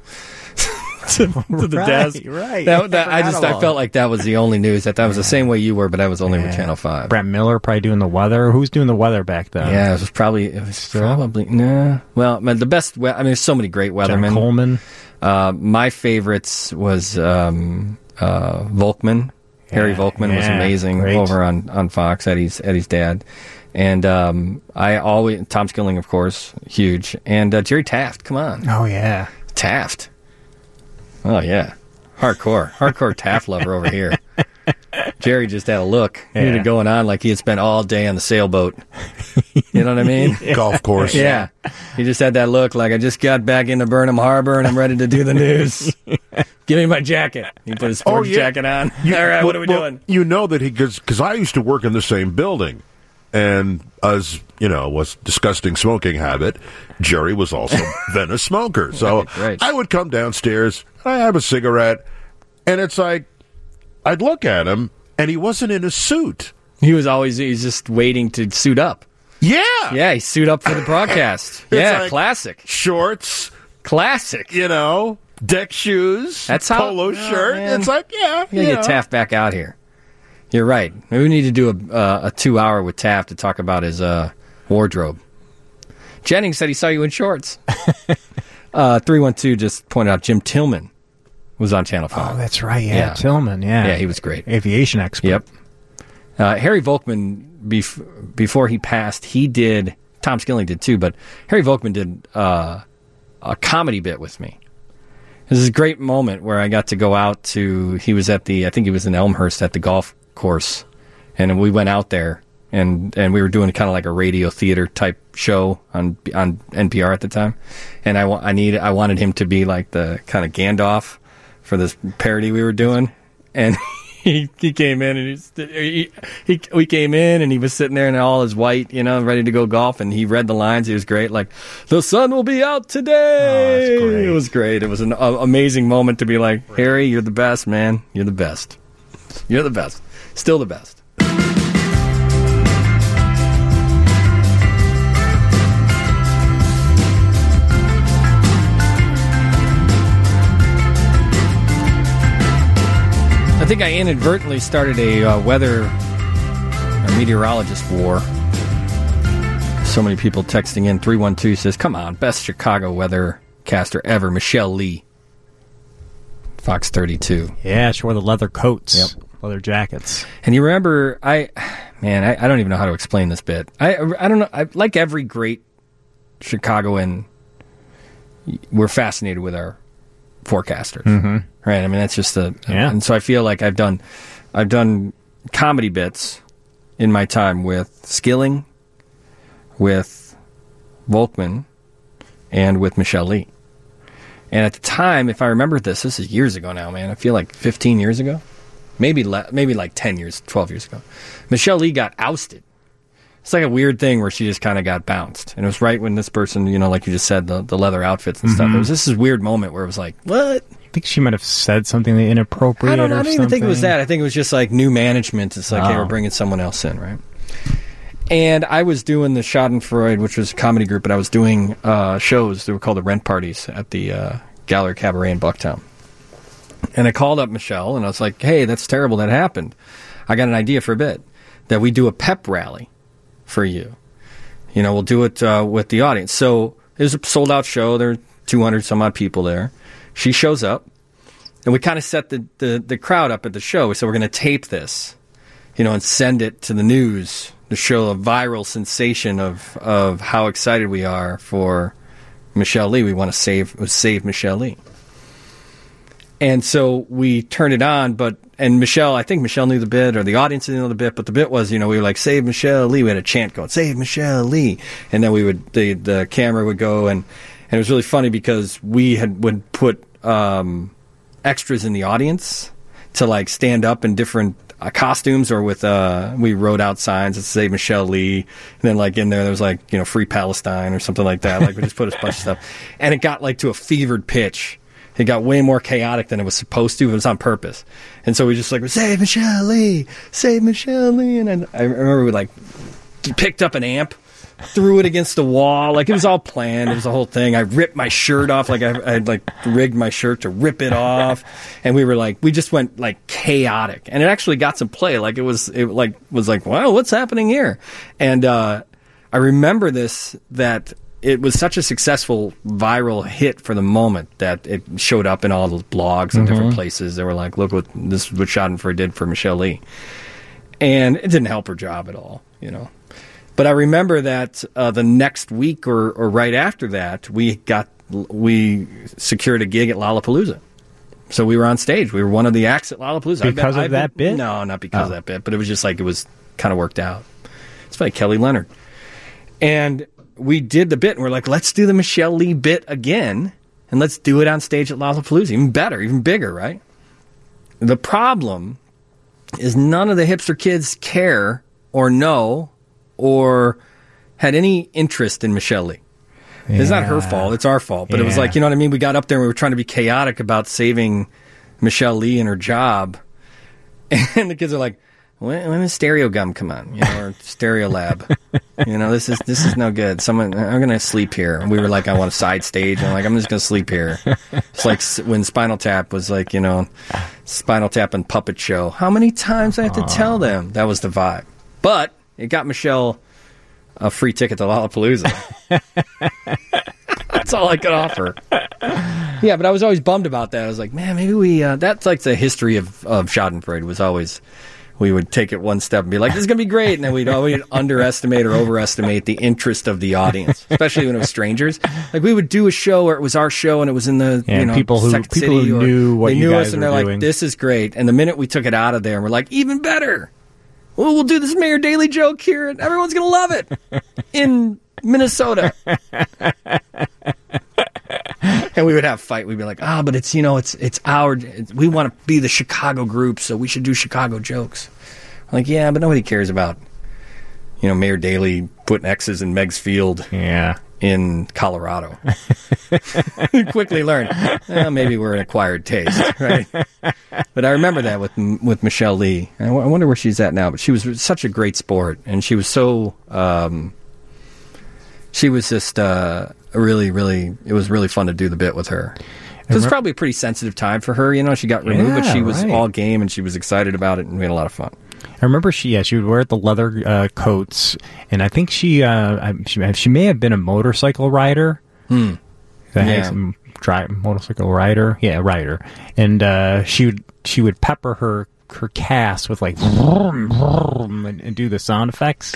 desk. Right. I felt like that was the only news. That was the same way you were, but I was only with Channel 5. Brett Miller probably doing the weather. Who's doing the weather back then? Yeah, it was probably no. Well, the best. There's so many great weathermen. John Coleman. My favorites was Volkman. Harry Volkman was amazing over on Fox, Eddie's dad. And Tom Skilling, of course, huge. And Jerry Taft, come on. Oh, yeah. Taft. Oh, yeah. Hardcore Taft lover over here. Jerry just had a look. He had it going on like he had spent all day on the sailboat. You know what I mean? Golf course. Yeah. He just had that look like I just got back into Burnham Harbor and I'm ready to do the news. Give me my jacket. He put his sports jacket on. All right, what are we doing? You know that because I used to work in the same building. And as, was disgusting smoking habit, Jerry was also then a smoker. So right. I would come downstairs, I have a cigarette, and it's like, I'd look at him, and he wasn't in a suit. He's just waiting to suit up. Yeah. Yeah, he suit up for the broadcast. Yeah, classic. Shorts. Classic. Deck shoes. That's how. Polo shirt. Man. It's like, You gotta get Taft back out here. You're right. Maybe we need to do a 2-hour with Taft to talk about his wardrobe. Jennings said he saw you in shorts. 312 just pointed out Jim Tillman was on Channel 5. Oh, that's right. Yeah, Tillman. Yeah. Yeah, he was great. Aviation expert. Yep. Harry Volkman, before he passed, he did, Tom Skilling did too, but Harry Volkman did a comedy bit with me. This is a great moment where I got to go out to, he was at I think he was in Elmhurst at the golf course, and we went out there, and we were doing kind of like a radio theater type show on NPR at the time, and I wanted him to be like the kind of Gandalf for this parody we were doing, and he came in and we came in and he was sitting there in all his white, ready to go golf, and he read the lines. He was great, like, the sun will be out today. Oh, that's great. It was great. It was an amazing moment to be like, Harry, you're the best, man. You're the best. You're the best. Still the best. I think I inadvertently started a meteorologist war. So many people texting in. 312 says, come on, best Chicago weathercaster ever, Michelle Lee. Fox 32. Yeah, she wore the leather coats, leather jackets. And you remember, I don't even know how to explain this bit. I don't know. Like every great Chicagoan, we're fascinated with our forecasters. Mm-hmm. Right, I mean that's just and so I feel like I've done comedy bits in my time with Skilling, with Volkman, and with Michelle Lee. And at the time, if I remember this is years ago now, man. I feel like 15 years ago, maybe like 10 years, 12 years ago. Michelle Lee got ousted. It's like a weird thing where she just kind of got bounced, and it was right when this person, like you just said, the leather outfits and stuff. It was this weird moment where it was like, what? I think she might have said something inappropriate. I don't even think it was that. I think it was just like new management. It's like, hey, we're bringing someone else in, right? And I was doing the Schadenfreude, which was a comedy group, but I was doing shows. They were called the Rent Parties at the Gallery Cabaret in Bucktown. And I called up Michelle, and I was like, hey, that's terrible that happened. I got an idea for a bit, that we do a pep rally for you. We'll do it with the audience. So it was a sold-out show. There were 200 some odd people there. She shows up, and we kind of set the crowd up at the show. So we're going to tape this, and send it to the news to show a viral sensation of how excited we are for Michelle Lee. We want to save Michelle Lee. And so we turned it on, and Michelle, I think Michelle knew the bit, or the audience didn't know the bit, but the bit was, we were like, save Michelle Lee. We had a chant going, save Michelle Lee. And then the camera would go, and it was really funny because we would put extras in the audience to like stand up in different costumes, or with we wrote out signs that say Michelle Lee, and then like in there was like Free Palestine or something like that. Like we just put a bunch of stuff, and it got like to a fevered pitch. It got way more chaotic than it was supposed to. It was on purpose, and so we just like save Michelle Lee, and I remember we like picked up an amp, threw it against the wall. Like, it was all planned. It was the whole thing. I ripped my shirt off. Like, I like rigged my shirt to rip it off. And we just went like chaotic. And it actually got some play. Like, it was like, wow, what's happening here? And, I remember that it was such a successful viral hit for the moment that it showed up in all the blogs and different places. They were like, look what Schadenfreude did for Michelle Lee. And it didn't help her job at all, But I remember that the next week or right after that, we secured a gig at Lollapalooza. So we were on stage. We were one of the acts at Lollapalooza. Because of that bit? No, not because of that bit, but it was just like it was kind of worked out. It's like Kelly Leonard. And we did the bit, and we're like, let's do the Michelle Lee bit again, and let's do it on stage at Lollapalooza. Even better, even bigger, right? The problem is none of the hipster kids care or know or had any interest in Michelle Lee. Yeah. It's not her fault. It's our fault. But it was like, you know what I mean? We got up there and we were trying to be chaotic about saving Michelle Lee and her job. And the kids are like, when does Stereo Gum come on? Or Stereo Lab. This is no good. I'm going to sleep here. And we were like, I want a side stage. And I'm like, I'm just going to sleep here. It's like when Spinal Tap was like, Spinal Tap and Puppet Show. How many times I have to tell them? That was the vibe. But it got Michelle a free ticket to Lollapalooza. That's all I could offer. Yeah, but I was always bummed about that. I was like, man, maybe we... that's like the history of Schadenfreude was always... We would take it one step and be like, this is going to be great. And then we'd always underestimate or overestimate the interest of the audience, especially when it was strangers. Like, we would do a show where it was our show and it was in the people who knew what you guys us, and were they're doing. Like, this is great. And the minute we took it out of there, and we're like, even better. Well, we'll do this Mayor Daley joke here, and everyone's going to love it in Minnesota. And we would have a fight. We'd be like, but it's we want to be the Chicago group, so we should do Chicago jokes. I'm like, yeah, but nobody cares about, Mayor Daley putting X's in Meigs Field in Colorado. You quickly learn, maybe we're an acquired taste, right? But I remember that with Michelle Lee. I wonder where she's at now, but she was such a great sport, and she was so... she was just really, really... It was really fun to do the bit with her. It was probably a pretty sensitive time for her. She got removed, but she was all game, and she was excited about it, and we had a lot of fun. I remember she would wear the leather coats, and I think she may have been a motorcycle rider. Motorcycle rider, rider, and she would pepper her cast with like vroom, vroom, and do the sound effects.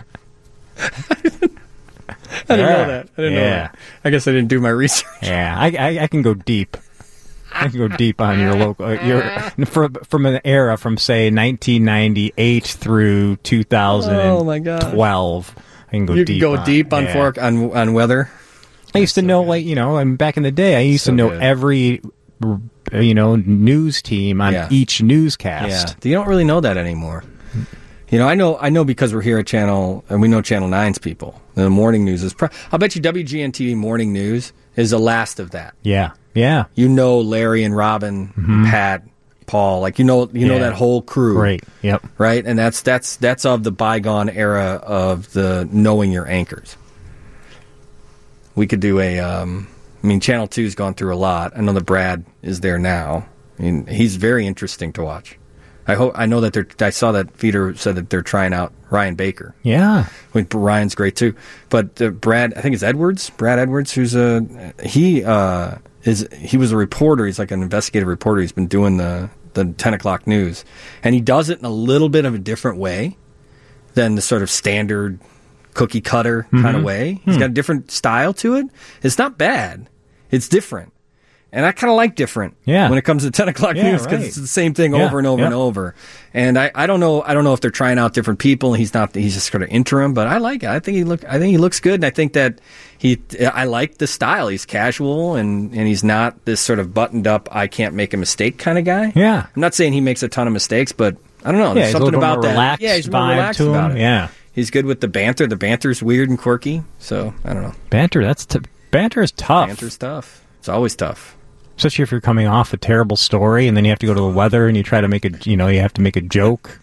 I didn't know that. I didn't know that. I guess I didn't do my research. Yeah, I can go deep. I can go deep on your local, from an era from say 1998 through 2012. I can go deep. You can go deep on weather. I used to know, back in the day, I used to know every, news team on each newscast. Yeah, you don't really know that anymore. I know because we're here at Channel, and we know Channel 9's people. The morning news is... I'll bet you WGN-TV morning news is the last of that. Yeah, yeah. Larry and Robin, Pat, Paul, that whole crew. Right, yep. Right? And that's of the bygone era of the knowing your anchors. We could do Channel 2's gone through a lot. I know that Brad is there now. He's very interesting to watch. I know that I saw that Feeder said that they're trying out Ryan Baker. Yeah. Ryan's great too. But Brad, I think it's Brad Edwards, who's he was a reporter. He's like an investigative reporter. He's been doing the 10 o'clock news. And he does it in a little bit of a different way than the sort of standard cookie cutter kind of way. He's got a different style to it. It's not bad. It's different. And I kind of like different when it comes to 10 o'clock news because it's the same thing over and over and over. And I don't know if they're trying out different people and he's just sort of interim, but I like it. I think he looks good, and I think that I like the style. He's casual and he's not this sort of buttoned up, I can't make a mistake kind of guy. Yeah. I'm not saying he makes a ton of mistakes, but I don't know. There's something about that. He's more relaxed about it. Yeah. He's good with the banter. The banter's weird and quirky, so I don't know. Banter is tough. Banter's tough. It's always tough. Especially if you're coming off a terrible story and then you have to go to the weather and you try to make you have to make a joke.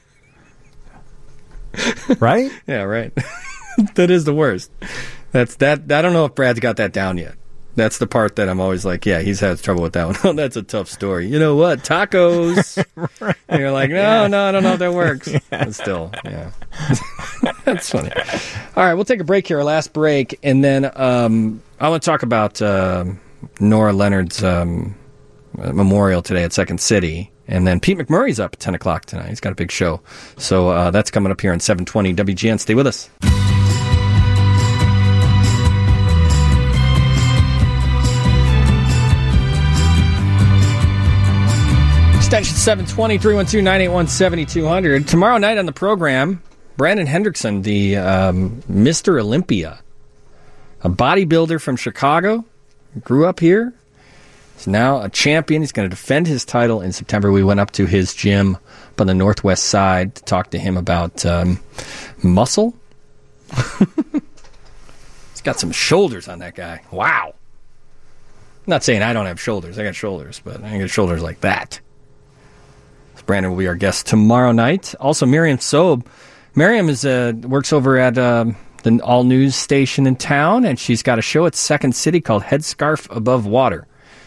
Right? Yeah, right. That is the worst. I don't know if Brad's got that down yet. That's the part that I'm always like, he's had trouble with that one. Oh, that's a tough story. You know what? Tacos. Right. And you're like, no, I don't know if that works. Yeah. But still, yeah. That's funny. All right, we'll take a break here, our last break, and then I want to talk about Nora Leonard's memorial today at Second City. And then Pete McMurray's up at 10 o'clock tonight. He's got a big show. So that's coming up here on 720 WGN. Stay with us. Extension 720 312-981-7200. Tomorrow night on the program, Brandon Hendrickson, the Mr. Olympia, a bodybuilder from Chicago, grew up here. He's now a champion. He's going to defend his title in September. We went up to his gym up on the Northwest Side to talk to him about muscle. He's got some shoulders on that guy. Wow. I'm not saying I don't have shoulders. I got shoulders, but I ain't got shoulders like that. Brandon will be our guest tomorrow night. Also, Miriam Sobe. Miriam works over at the All News station in town, and she's got a show at Second City called Headscarf Above Water.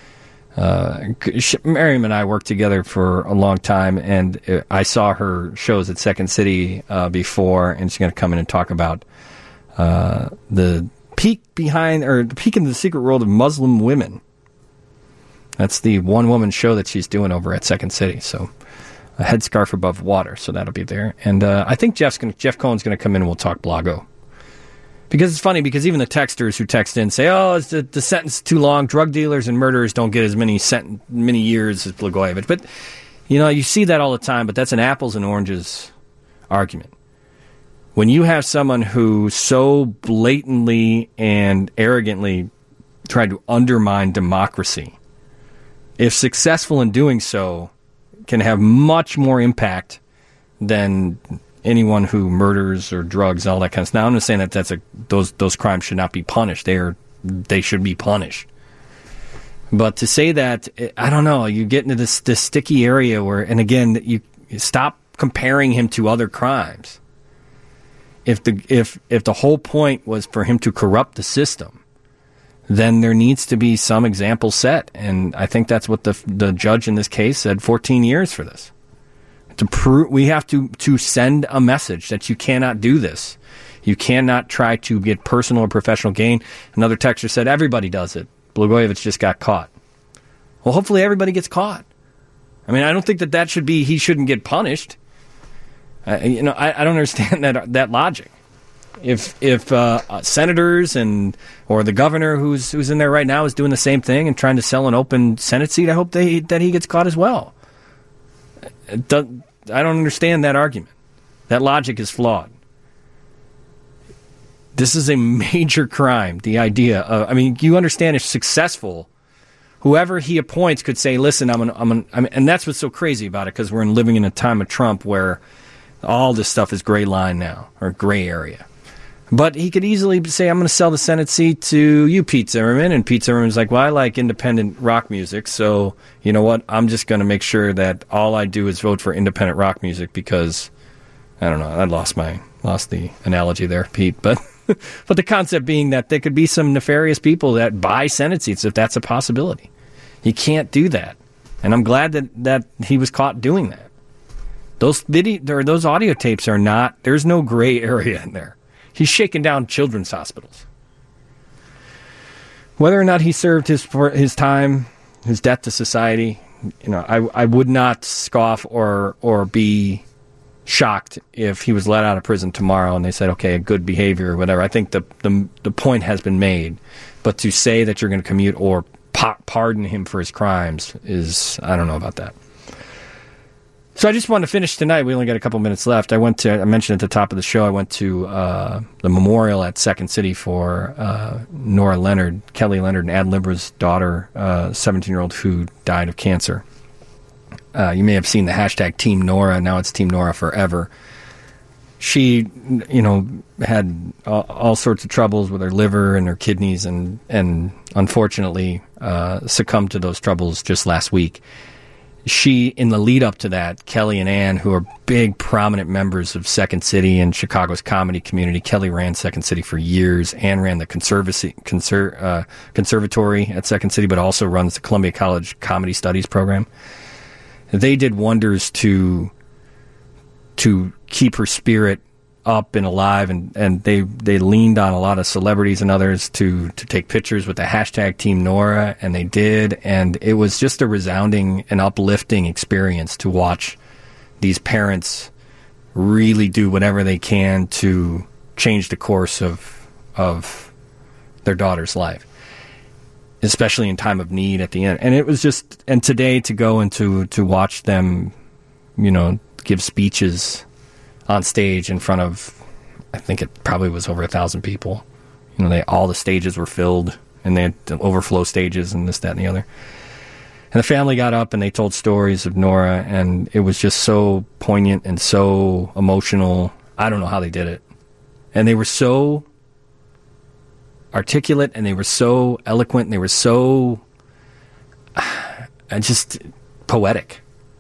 Miriam and I worked together for a long time, and I saw her shows at Second City before, and she's going to come in and talk about the peek into the secret world of Muslim women. That's the one-woman show that she's doing over at Second City. So, a Headscarf Above Water. So that'll be there. And I think Jeff Cohen's going to come in and we'll talk Blago. Because it's funny, because even the texters who text in say, oh, is the sentence too long? Drug dealers and murderers don't get as many years as Blagojevich. But, you see that all the time, but that's an apples and oranges argument. When you have someone who so blatantly and arrogantly tried to undermine democracy, if successful in doing so, can have much more impact than anyone who murders or drugs, all that kind of stuff. Now, I'm not saying that those crimes should not be punished. They should be punished. But to say that, I don't know, you get into this sticky area where, and again, you stop comparing him to other crimes. If the whole point was for him to corrupt the system, then there needs to be some example set. And I think that's what the judge in this case said, 14 years for this. We have to send a message that you cannot do this. You cannot try to get personal or professional gain. Another texter said, everybody does it. Blagojevich just got caught. Well, hopefully everybody gets caught. I mean, I don't think that should be, he shouldn't get punished. I don't understand that logic. If senators or the governor who's in there right now is doing the same thing and trying to sell an open Senate seat, I hope that he gets caught as well. I don't understand that argument. That logic is flawed. This is a major crime. The idea of, you understand if successful, whoever he appoints could say, listen, and that's what's so crazy about it, because we're living in a time of Trump where all this stuff is gray line now, or gray area. But he could easily say, I'm going to sell the Senate seat to you, Pete Zimmerman. And Pete Zimmerman's like, well, I like independent rock music, so you know what? I'm just going to make sure that all I do is vote for independent rock music because, I don't know, I lost the analogy there, Pete, but but the concept being that there could be some nefarious people that buy Senate seats if that's a possibility. You can't do that. And I'm glad that he was caught doing that. Those audio tapes are not, there's no gray area in there. He's shaking down children's hospitals. Whether or not he served his time, his debt to society, I would not scoff or be shocked if he was let out of prison tomorrow and they said, okay, a good behavior or whatever. I think the point has been made. But to say that you're going to commute or pardon him for his crimes is, I don't know about that. So I just wanted to finish tonight. We only got a couple minutes left. I mentioned at the top of the show, I went to the memorial at Second City for Nora Leonard, Kelly Leonard, and Ad Libra's daughter, 17-year-old who died of cancer. You may have seen the hashtag Team Nora. Now it's Team Nora Forever. She, had all sorts of troubles with her liver and her kidneys and unfortunately succumbed to those troubles just last week. In the lead up to that, Kelly and Ann, who are big, prominent members of Second City and Chicago's comedy community, Kelly ran Second City for years. Ann ran the conservatory at Second City, but also runs the Columbia College Comedy Studies program. They did wonders to keep her spirit up and alive, and they leaned on a lot of celebrities and others to take pictures with the hashtag Team Nora, and they did, and it was just a resounding and uplifting experience to watch these parents really do whatever they can to change the course of their daughter's life, especially in time of need at the end. And it was just, and today to go and to watch them, give speeches on stage in front of, I think it probably was over 1,000 people. All the stages were filled, and they had overflow stages and this, that, and the other. And the family got up and they told stories of Nora, and it was just so poignant and so emotional. I don't know how they did it. And they were so articulate, and they were so eloquent, and they were so just poetic.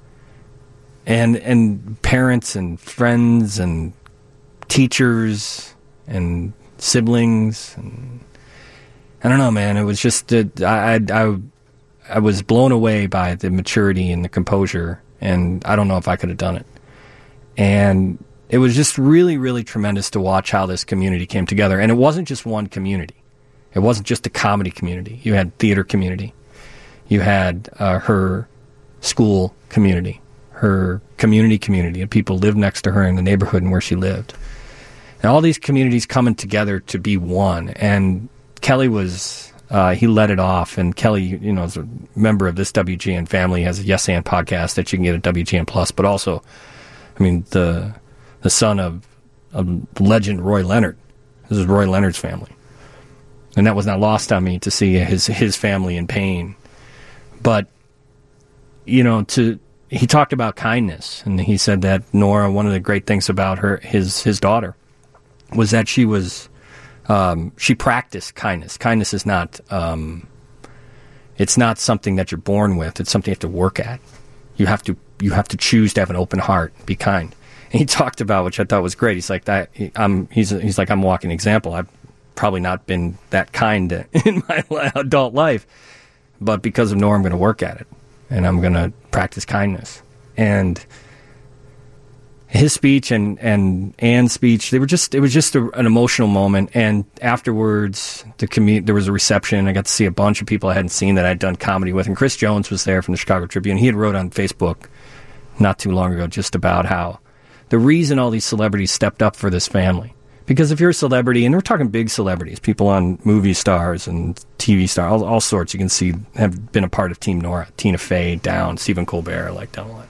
And parents and friends and teachers and siblings, and I don't know, man. It was just I was blown away by the maturity and the composure, and I don't know if I could have done it. And it was just really, really tremendous to watch how this community came together. And it wasn't just one community. It wasn't just a comedy community. You had theater community. You had her school community. Her community, and people lived next to her in the neighborhood and where she lived. And all these communities coming together to be one. And Kelly he led it off. And Kelly, is a member of this WGN family, has a Yes and podcast that you can get at WGN Plus. But also, the son of legend Roy Leonard. This is Roy Leonard's family. And that was not lost on me to see his family in pain. But, he talked about kindness, and he said that Nora, one of the great things about his daughter, was that she practiced kindness. Kindness is not, it's not something that you're born with. It's something you have to work at. You have to choose to have an open heart, be kind. And he talked about, which I thought was great. He's like I'm a walking example. I've probably not been that kind in my adult life, but because of Nora, I'm going to work at it, and I'm going to practice kindness. And his speech and Anne's speech, it was just an emotional moment. And afterwards, there was a reception. I got to see a bunch of people I hadn't seen that I'd done comedy with, and Chris Jones was there from the Chicago Tribune. He had wrote on Facebook not too long ago just about how the reason all these celebrities stepped up for this family. Because if you're a celebrity, and we're talking big celebrities, people on movie stars and TV stars, all sorts, you can see have been a part of Team Nora. Tina Fey, down, Stephen Colbert, like down the line.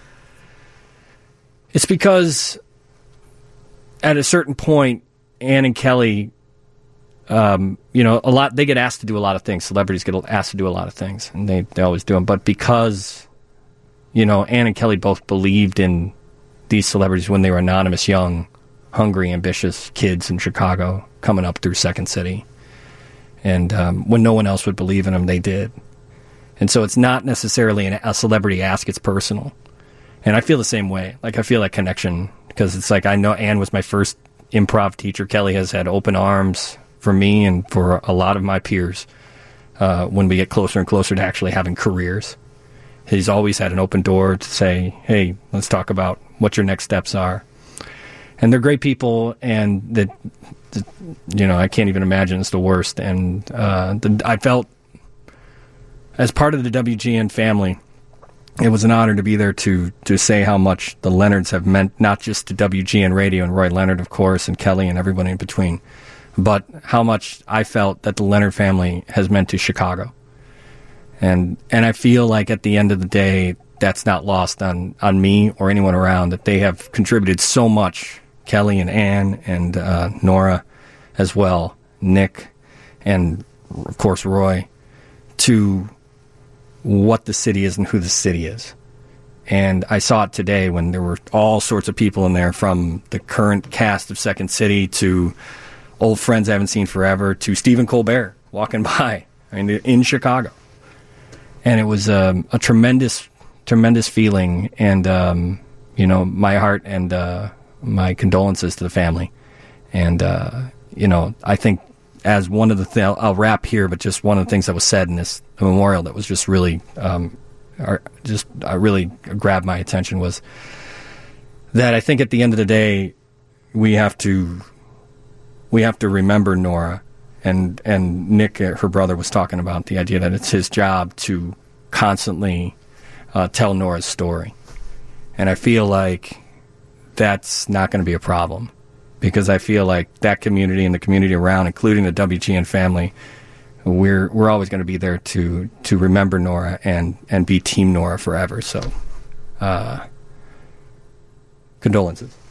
It's because at a certain point, Anne and Kelly, they get asked to do a lot of things. Celebrities get asked to do a lot of things, and they always do them. But because, Anne and Kelly both believed in these celebrities when they were anonymous, young, hungry, ambitious kids in Chicago coming up through Second City. And when no one else would believe in them, they did. And so it's not necessarily a celebrity ask, it's personal. And I feel the same way. Like, I feel that connection, because it's like, I know Anne was my first improv teacher. Kelly has had open arms for me and for a lot of my peers when we get closer and closer to actually having careers. He's always had an open door to say, hey, let's talk about what your next steps are. And they're great people, and I can't even imagine it's the worst. And I felt, as part of the WGN family, it was an honor to be there to say how much the Leonards have meant, not just to WGN Radio and Roy Leonard, of course, and Kelly and everybody in between, but how much I felt that the Leonard family has meant to Chicago. And I feel like at the end of the day, that's not lost on me or anyone around, that they have contributed so much, Kelly and Anne and Nora as well, Nick, and of course Roy, to what the city is and who the city is. And I saw it today when there were all sorts of people in there, from the current cast of Second City to old friends I haven't seen forever to Stephen Colbert walking by, in Chicago. And it was a tremendous, tremendous feeling, and my heart and my condolences to the family. And I think, as one of the I'll wrap here, but just one of the things that was said in this memorial that was just really really grabbed my attention was that I think at the end of the day, we have to remember Nora. And Nick, her brother, was talking about the idea that it's his job to constantly tell Nora's story. And I feel like that's not going to be a problem, because I feel like that community and the community around, including the WGN family, we're always going to be there to remember Nora and be Team Nora forever. So, condolences.